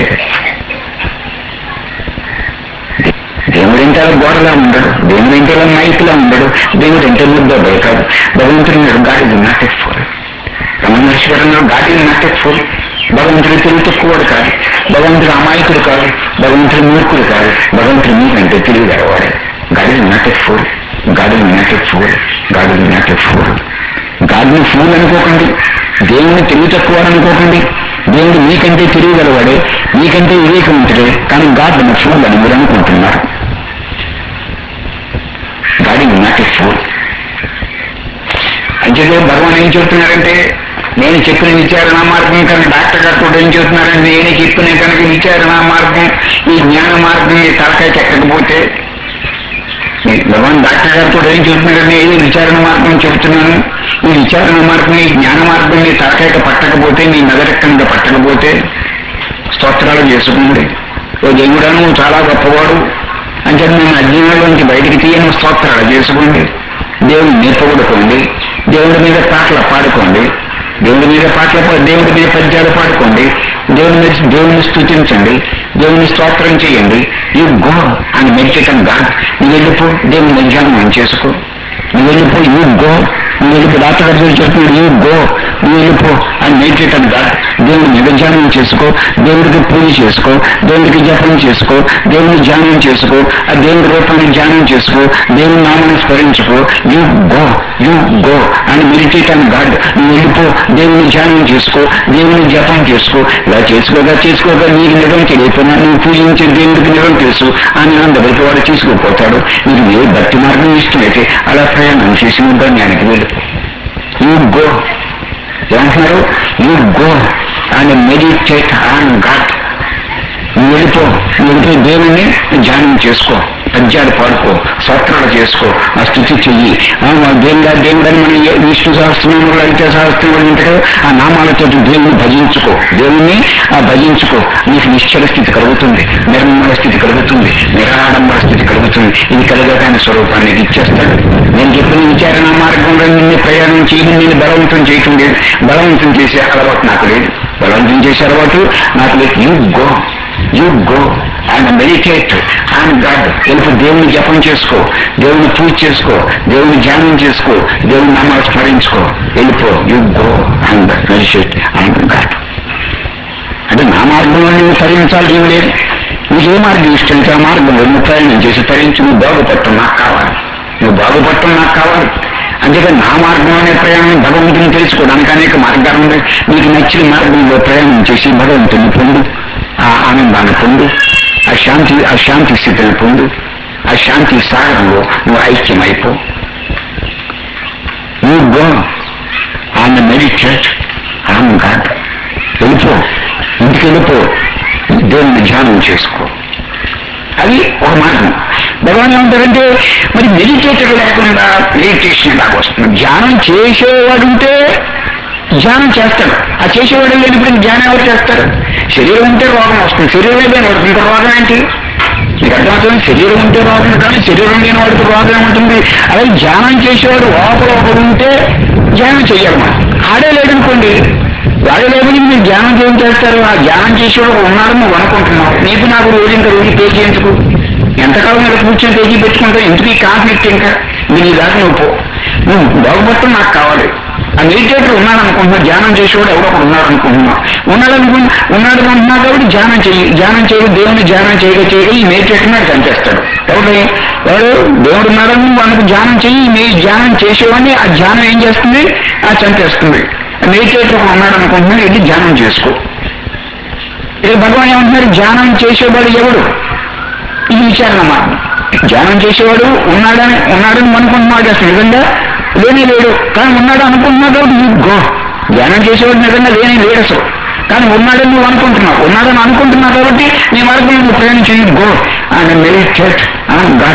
దేవుడంటే అలా గోడలా ఉండడు, దేవుడంటే అలా మైక్లా ఉండడు, దేవుడంటే ముద్దబ్బే కాదు. భగవంతుడు god is not a fool. రమణేశ్వరంలో god is not a fool. భగవంతుడు తెలివి తక్కువడు కాదు, భగవంతుడు అమాయకుడు కాదు, భగవంతుడు మూర్ఖుడు కాదు, భగవంతుడు మీకంటే తెలివి గలవాడు. God is not a fool, god is not a fool, god is not a fool. గాడ్ని ఫూల్ అనుకోకండి, దేవుని తెలివి తక్కువడు అనుకోకండి. దేవుడు మీకంటే తెలివి గలవాడే, మీకంటే వివేకవంతుడే, కానీ గాడ్ని ఫూల్ అని మీరు అనుకుంటున్నారు. God is not a fool. అంచేతే భగవాన్ ఏం చెబుతున్నారంటే, నేను చెప్పిన విచారణ మార్గం కనుక డాక్టర్ గారు కూడా ఏం చెబుతున్నారంటే, నేను చెప్పిన కనుక విచారణ మార్గం ఈ జ్ఞాన మార్గం ఈ తలకాయకి ఎక్కకపోతే, భగవాన్ డాక్టర్ గారు కూడా ఏం చెబుతున్నారంటే, ఇది విచారణ మార్గం చెబుతున్నాను, ఈ విచారణ మార్గం ఈ జ్ఞాన మార్గం నీ తలకాయక పట్టకపోతే, నీ మెదరెక్కనిక పట్టకపోతే స్తోత్రాలు చేసుకోండి. ఓ దేవుడా నువ్వు చాలా గొప్పవాడు అని చెప్పి నేను అజ్ఞానంలోంచి బయటికి తీయని స్తోత్రాలు చేసుకోండి. దేవుని నేర్పబడుకోండి, దేవుడి మీద పాటలు పాడుకోండి, దేవుడి మీద పాటలు దేవుడి మీద పద్యాలు పాడుకోండి, దేవుని మీద దేవుని స్తుతించండి, దేవుని స్తోత్రం చేయండి. You go and meditate on god. నువ్వు వెళ్ళిపో, దేవుని ధ్యానం చేసుకో. నువ్వు వెళ్ళిపో, యూ గో. నువ్వు వెళ్ళిపో, డాక్టర్ గారు చెప్తున్నాడు, యూ గో, నువ్వు వెళ్ళిపో అండ్ మెడిటేట్ ఆన్ గాడ్. దేవుని మీద ధ్యానం చేసుకో, దేవుడికి పూజ చేసుకో, దేవుడికి జపం చేసుకో, దేవుని ధ్యానం చేసుకో, ఆ దేవుడి రూపాన్ని ధ్యానం చేసుకో, దేవుని నామాన్ని స్మరించుకో. You go, you go and meditate on god. నువ్వు వెళ్ళిపో, దేవుని ధ్యానం చేసుకో, దేవుని జపం చేసుకో. ఇలా చేసుకోగా చేసుకోగా నీకు నిజం తెలియకపోయినా నువ్వు పూజించే దేవుడికి నిజం తెలుసు, ఆ నిజం దగ్గరికి వాడు తీసుకుపోతాడు. నీకు ఏ భక్తి మార్గం ఇష్టమైతే అలా ప్రయాణం చేసి జ్ఞానికి వెళ్ళిపో. యూ గో ఏమంటున్నారు, you go and meditate on god. నువ్వు వెళ్ళిపో, నువ్వు వెళ్ళిపోయి దేవుణ్ణి ధ్యానం చేసుకో, పద్యాలు పాడుకో, స్తోత్రాలు చేసుకో, ఆ స్థుతి చెయ్యి. దేవుడా దేవుడని మనం విష్ణు సహస్రనామాలు లలిత సహస్రనామాలు ఉంటాయో ఆ నామాలతో దేవుని భజించుకో, దేవుణ్ణి ఆ భజించుకో. నీకు నిశ్చల స్థితి కలుగుతుంది, నిర్మల స్థితి కలుగుతుంది, నిరాడంబర స్థితి కలుగుతుంది. ఇది కలగటాన్ని స్వరూపాన్ని ఇచ్చేస్తాడు. నేను చెప్పిన విచారణ మార్గంలో నిన్ను ప్రయాణం చేయడం, నేను బలవంతం చేయటం లేదు, బలవంతం చేసే అలవాటు నాకు లేదు, బలవంతం చేసే అలవాటు నాకు లేదు. You go, you go and meditate on god. వెళ్ళిపో, దేవుని జపం చేసుకో, దేవుని పూజ చేసుకో, దేవుని ధ్యానం చేసుకో, దేవుని నామాలు స్మరించుకో. వెళ్ళిపో, you go and meditate on god. అంటే నా మార్గంలో నువ్వు తరించాలి ఏం లేదు. నీకు ఏ మార్గం ఇష్టం ఆ మార్గంలో నువ్వు ప్రయాణం చేసి తరించి నువ్వు బాగుపడటం నాకు కావాలి, నువ్వు బాగుపడటం నాకు కావాలి. అంతేకాని నా మార్గంలోనే ప్రయాణం భగవంతుని తెలుసుకోవడానికి అనేక మార్గాలు ఉన్నాయి. నీకు నచ్చిన మార్గంలో ప్రయాణం చేసి భగవంతుని పొందు, ఆ ఆనందాన్ని పొందు, ఆ శాంతి ఆ శాంతి స్థితిని పొందు, ఆ శాంతి సాగరంలో నువ్వు ఐక్యమైపో. You go and meditate on god. వెళ్ళిపో, ఇంటికి వెళ్ళిపో, దేవుని ధ్యానం చేసుకో. అది ఒక మార్గం. భగవాన్ ఏమంటారంటే, మరి మెడిటేటర్ లేకుండా మెడిటేషన్ లాగా వస్తుంది. ధ్యానం చేసేవాడుంటే ధ్యానం చేస్తాడు, ఆ చేసేవాడు లేనప్పుడు ధ్యానం ఎవరు చేస్తారు? శరీరం ఉంటే రోగం వస్తుంది, శరీరం లేని వాడికి ఇంకా రోగం ఏంటి? మీకు అర్థమవుతుంది. శరీరం ఉంటే రోగం కానీ శరీరం లేని వాడికి రోగం ఉంటుంది. అలాగే ధ్యానం చేసేవాడు లోపల ఒకడు ఉంటే ధ్యానం చేయాలి. మనం ఆడే లేదనుకోండి, వాడే లేదని మీరు ధ్యానం చేయం చేస్తారు. ఆ ధ్యానం చేసేవాడు ఉన్నాడని నువ్వు అనుకుంటున్నావు. నీకు నాకు రోజు ఇంకా రోజు పేజీ ఎందుకు? ఎంతకాలం మీరు కూర్చొని పేజీ పెట్టుకుంటావు? ఎందుకు ఈ కాన్ఫ్లిక్ట్? ఇంకా మీరు ఈ దాకా నువ్వు పో, నువ్వు బాగుపడటం నాకు కావాలి. ఆ మెడిటేటర్ ఉన్నాడు అనుకుంటున్నావు, ధ్యానం చేసేవాడు ఎవరో ఒకడు ఉన్నాడు అనుకుంటున్నావు. ఉన్నాడనుకు ఉన్నాడు అనుకుంటున్నావు కాబట్టి ధ్యానం చెయ్యి. ధ్యానం చేయగా దేవుని ధ్యానం చేయగా చేయగా ఈ మెడిటేటర్ నాడు చంపేస్తాడు. ఎవరు ఎవరు దేవుడు ఉన్నాడని మనకు ధ్యానం చెయ్యి. మీ ధ్యానం చేసేవాడిని ఆ ధ్యానం ఏం చేస్తుంది? ఆ చంపేస్తుంది. మెడిటేటర్ ఉన్నాడు అనుకుంటున్నాడు, వెళ్ళి ధ్యానం చేసుకో. ఇక భగవాన్ ఏమంటున్నారు, ధ్యానం చేసేవాడు ఎవడు? ఈ విచారణ మార్గం. ధ్యానం చేసేవాడు ఉన్నాడని ఉన్నాడని అనుకుంటున్నాడు, అసలు నిజంగా లేనే లేడు, కానీ ఉన్నాడు అనుకుంటున్నాడు. గో, ధ్యానం చేసేవాడు నిజంగా లేనే లేడు అసలు, కానీ ఉన్నాడని నువ్వు అనుకుంటున్నావు. ఉన్నాడని అనుకుంటున్నావు కాబట్టి నీ మార్గంలో నువ్వు ప్రయాణం చేయి. Go and meditate on god.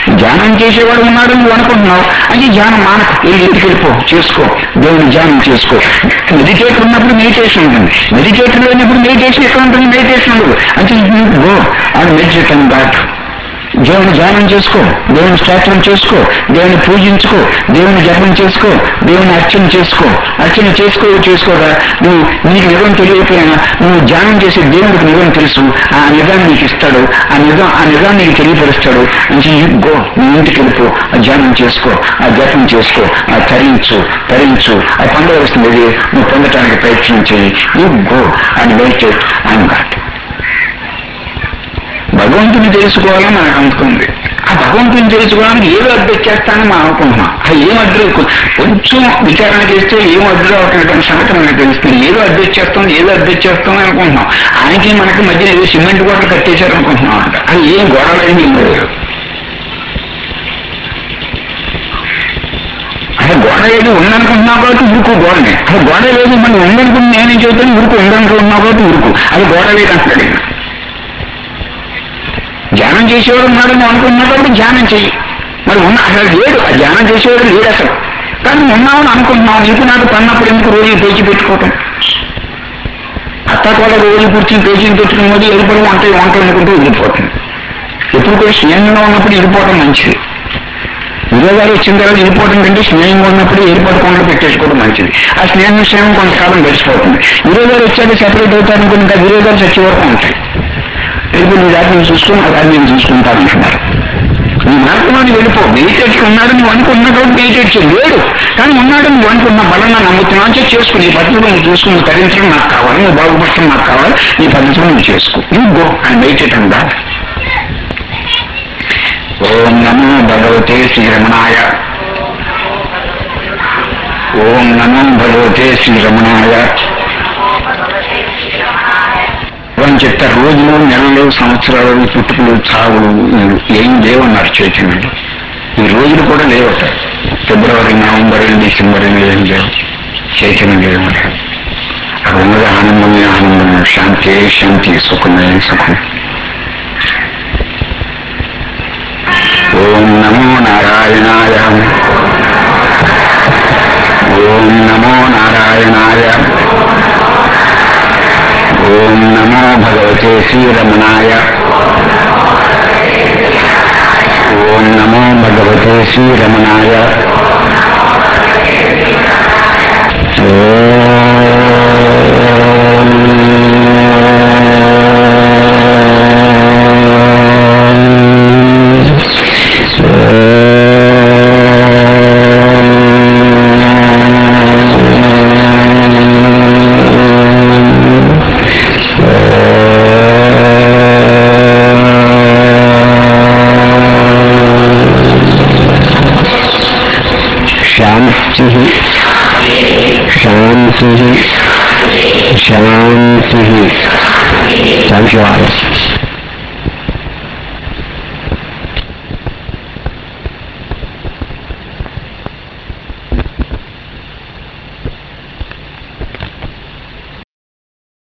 ధ్యానం చేసేవాడు ఉన్నాడు నువ్వు అనుకుంటున్నావు, అది ధ్యానం మానకు, వెళ్ళి ఇంటికి వెళ్ళిపో, చేసుకో, దేవుని ధ్యానం చేసుకో. మెడిటేటర్ ఉన్నప్పుడు మెడిటేషన్ ఉంటుంది, మెడిటేటర్ లేనప్పుడు మెడిటేషన్ ఎక్కడ ఉంటుంది, మెడిటేషన్ ఉండదు. అంటే go and meditate and god. దేవుని ధ్యానం చేసుకో, దేవుని స్తోత్రం చేసుకో, దేవుని పూజించుకో, దేవుని జపం చేసుకో, దేవుని అర్చన చేసుకో. అర్చన చేసుకో చేసుకోగా నువ్వు నీకు నిజం తెలియకపోయినా నువ్వు ధ్యానం చేసే దేవుడికి నిజం తెలుసు, ఆ నిజాన్ని నీకు ఇస్తాడు, ఆ నిజం ఆ నిజాన్ని నీకు తెలియపరుస్తాడు. అంటే గో, నీ ఇంటికి వెళ్ళిపో, ఆ ధ్యానం చేసుకో, ఆ జపం చేసుకో, ఆ తరించు తరించు ఆ పొందవలసింది నువ్వు పొందటానికి ప్రయత్నం చేయి. You go and meditate and god. భగవంతుని తెలుసుకోవాలని మనకు అనుకుంది. ఆ భగవంతుని తెలుసుకోవడానికి ఏదో అడ్డు చేస్తానని మనం అనుకుంటున్నాం. ఆ ఏం అడ్డు కొంచెం విచారణ చేస్తే ఏం అడ్డు రావట్లేదు సంగతి మనకు తెలుస్తుంది. ఏదో అడ్డు వచ్చేస్తాం ఏదో అడ్డు వచ్చేస్తాం అనుకుంటున్నాం. ఆయనకి మనకి మధ్య ఏదో సిమెంట్ గోడలు కట్టేశారు అనుకుంటున్నాం అంట. అది ఏం గోడలైంది ఏం లేదు. అసలు గోడ ఏది ఉందనుకుంటున్నావు కాబట్టి ఉరుకు గోడనే. అసలు గోడ లేదు మనం ఉందనుకుంటే నేనేం చెబుతాను, ఉరుకు ఉందనుకుంటున్నావు కాబట్టి ఉరుకు, అది గోడ లేదు అంటాడు. ధ్యానం చేసేవాడు ఉన్నాడు నువ్వు అనుకుంటున్నావు కాబట్టి ధ్యానం చెయ్యి. మరి ఉన్న అసలు లేడు, ఆ ధ్యానం చేసేవాడు లేడు అసలు, కానీ ఉన్నామని అనుకుంటున్నావు. నీకు నాకు పన్నప్పుడు ఎందుకు రోజు పేచి పెట్టుకోవటం? అత్త కూడా రోజు కూర్చొని పేచీని పెట్టుకుని మోదీ వెళ్ళిపోవడం వంట వంట అనుకుంటూ వెళ్ళిపోతుంది. ఎప్పుడు కూడా స్నేహంగా ఉన్నప్పుడు వెళ్ళిపోవడం మంచిది. విరోధాలు వచ్చిన తర్వాత వెళ్ళిపోవడం కంటే స్నేహంగా ఉన్నప్పుడు ఏర్పడకుండా పెట్టేసుకోవడం మంచిది. ఆ స్నేహం స్నేహం కొంతకాలం గడిచిపోతుంది. విరోధాలు వచ్చాక సెపరేట్ అవుతారు అనుకుని ఇంకా విరోధాలు చచ్చే వరకు ఉంటాయి. ఇప్పుడు నీ దాన్ని నేను చూసుకుని ఆ దాన్ని నేను చూసుకుంటాను అంటున్నారు. నీ మార్గంలోని వెళ్ళిపో. మెడిటేట్ ఉన్నాడు నువ్వు అనుకున్నా కాబట్టి మెడిటేట్ చేయి. లేడు కానీ ఉన్నాడు నువ్వు అనుకున్న బలంగా నమ్ముతున్నావు అంటే చేసుకుని నీ పద్ధతిలో నువ్వు చూసుకుని తరించడం నాకు కావాలి, నువ్వు బాగుపడటం నాకు కావాలి, నీ పద్ధతిలో నువ్వు చేసుకో. నువ్వు గో అండ్ మెడిటేట్ అంటా. ఓం నమో భగవతే శ్రీరమణాయ. ఓం నమో భగవతే శ్రీరమణాయ. అని చెప్తారు. రోజులు నెలలు సంవత్సరాలు పుట్టుకలు చావులు ఏం లేవన్నారు చైతన్యుడు. ఈ రోజులు కూడా లేవట. ఫిబ్రవరి నవంబర్ డిసెంబర్ ఏం లేవు, చైతన్యం లేవన్నారు. అక్కడ ఉన్నది ఆనందమే ఆనందమే, శాంతి శాంతి, సుఖమే సుఖం. ఓం నమో నారాయణాయ. ఓం నమో నారాయణాయ. ఓం నమో భగవతే శ్రీరమణాయ. ఓం నమో భగవతే శ్రీరమణాయ. శాంతి శాంతి. Thank you all.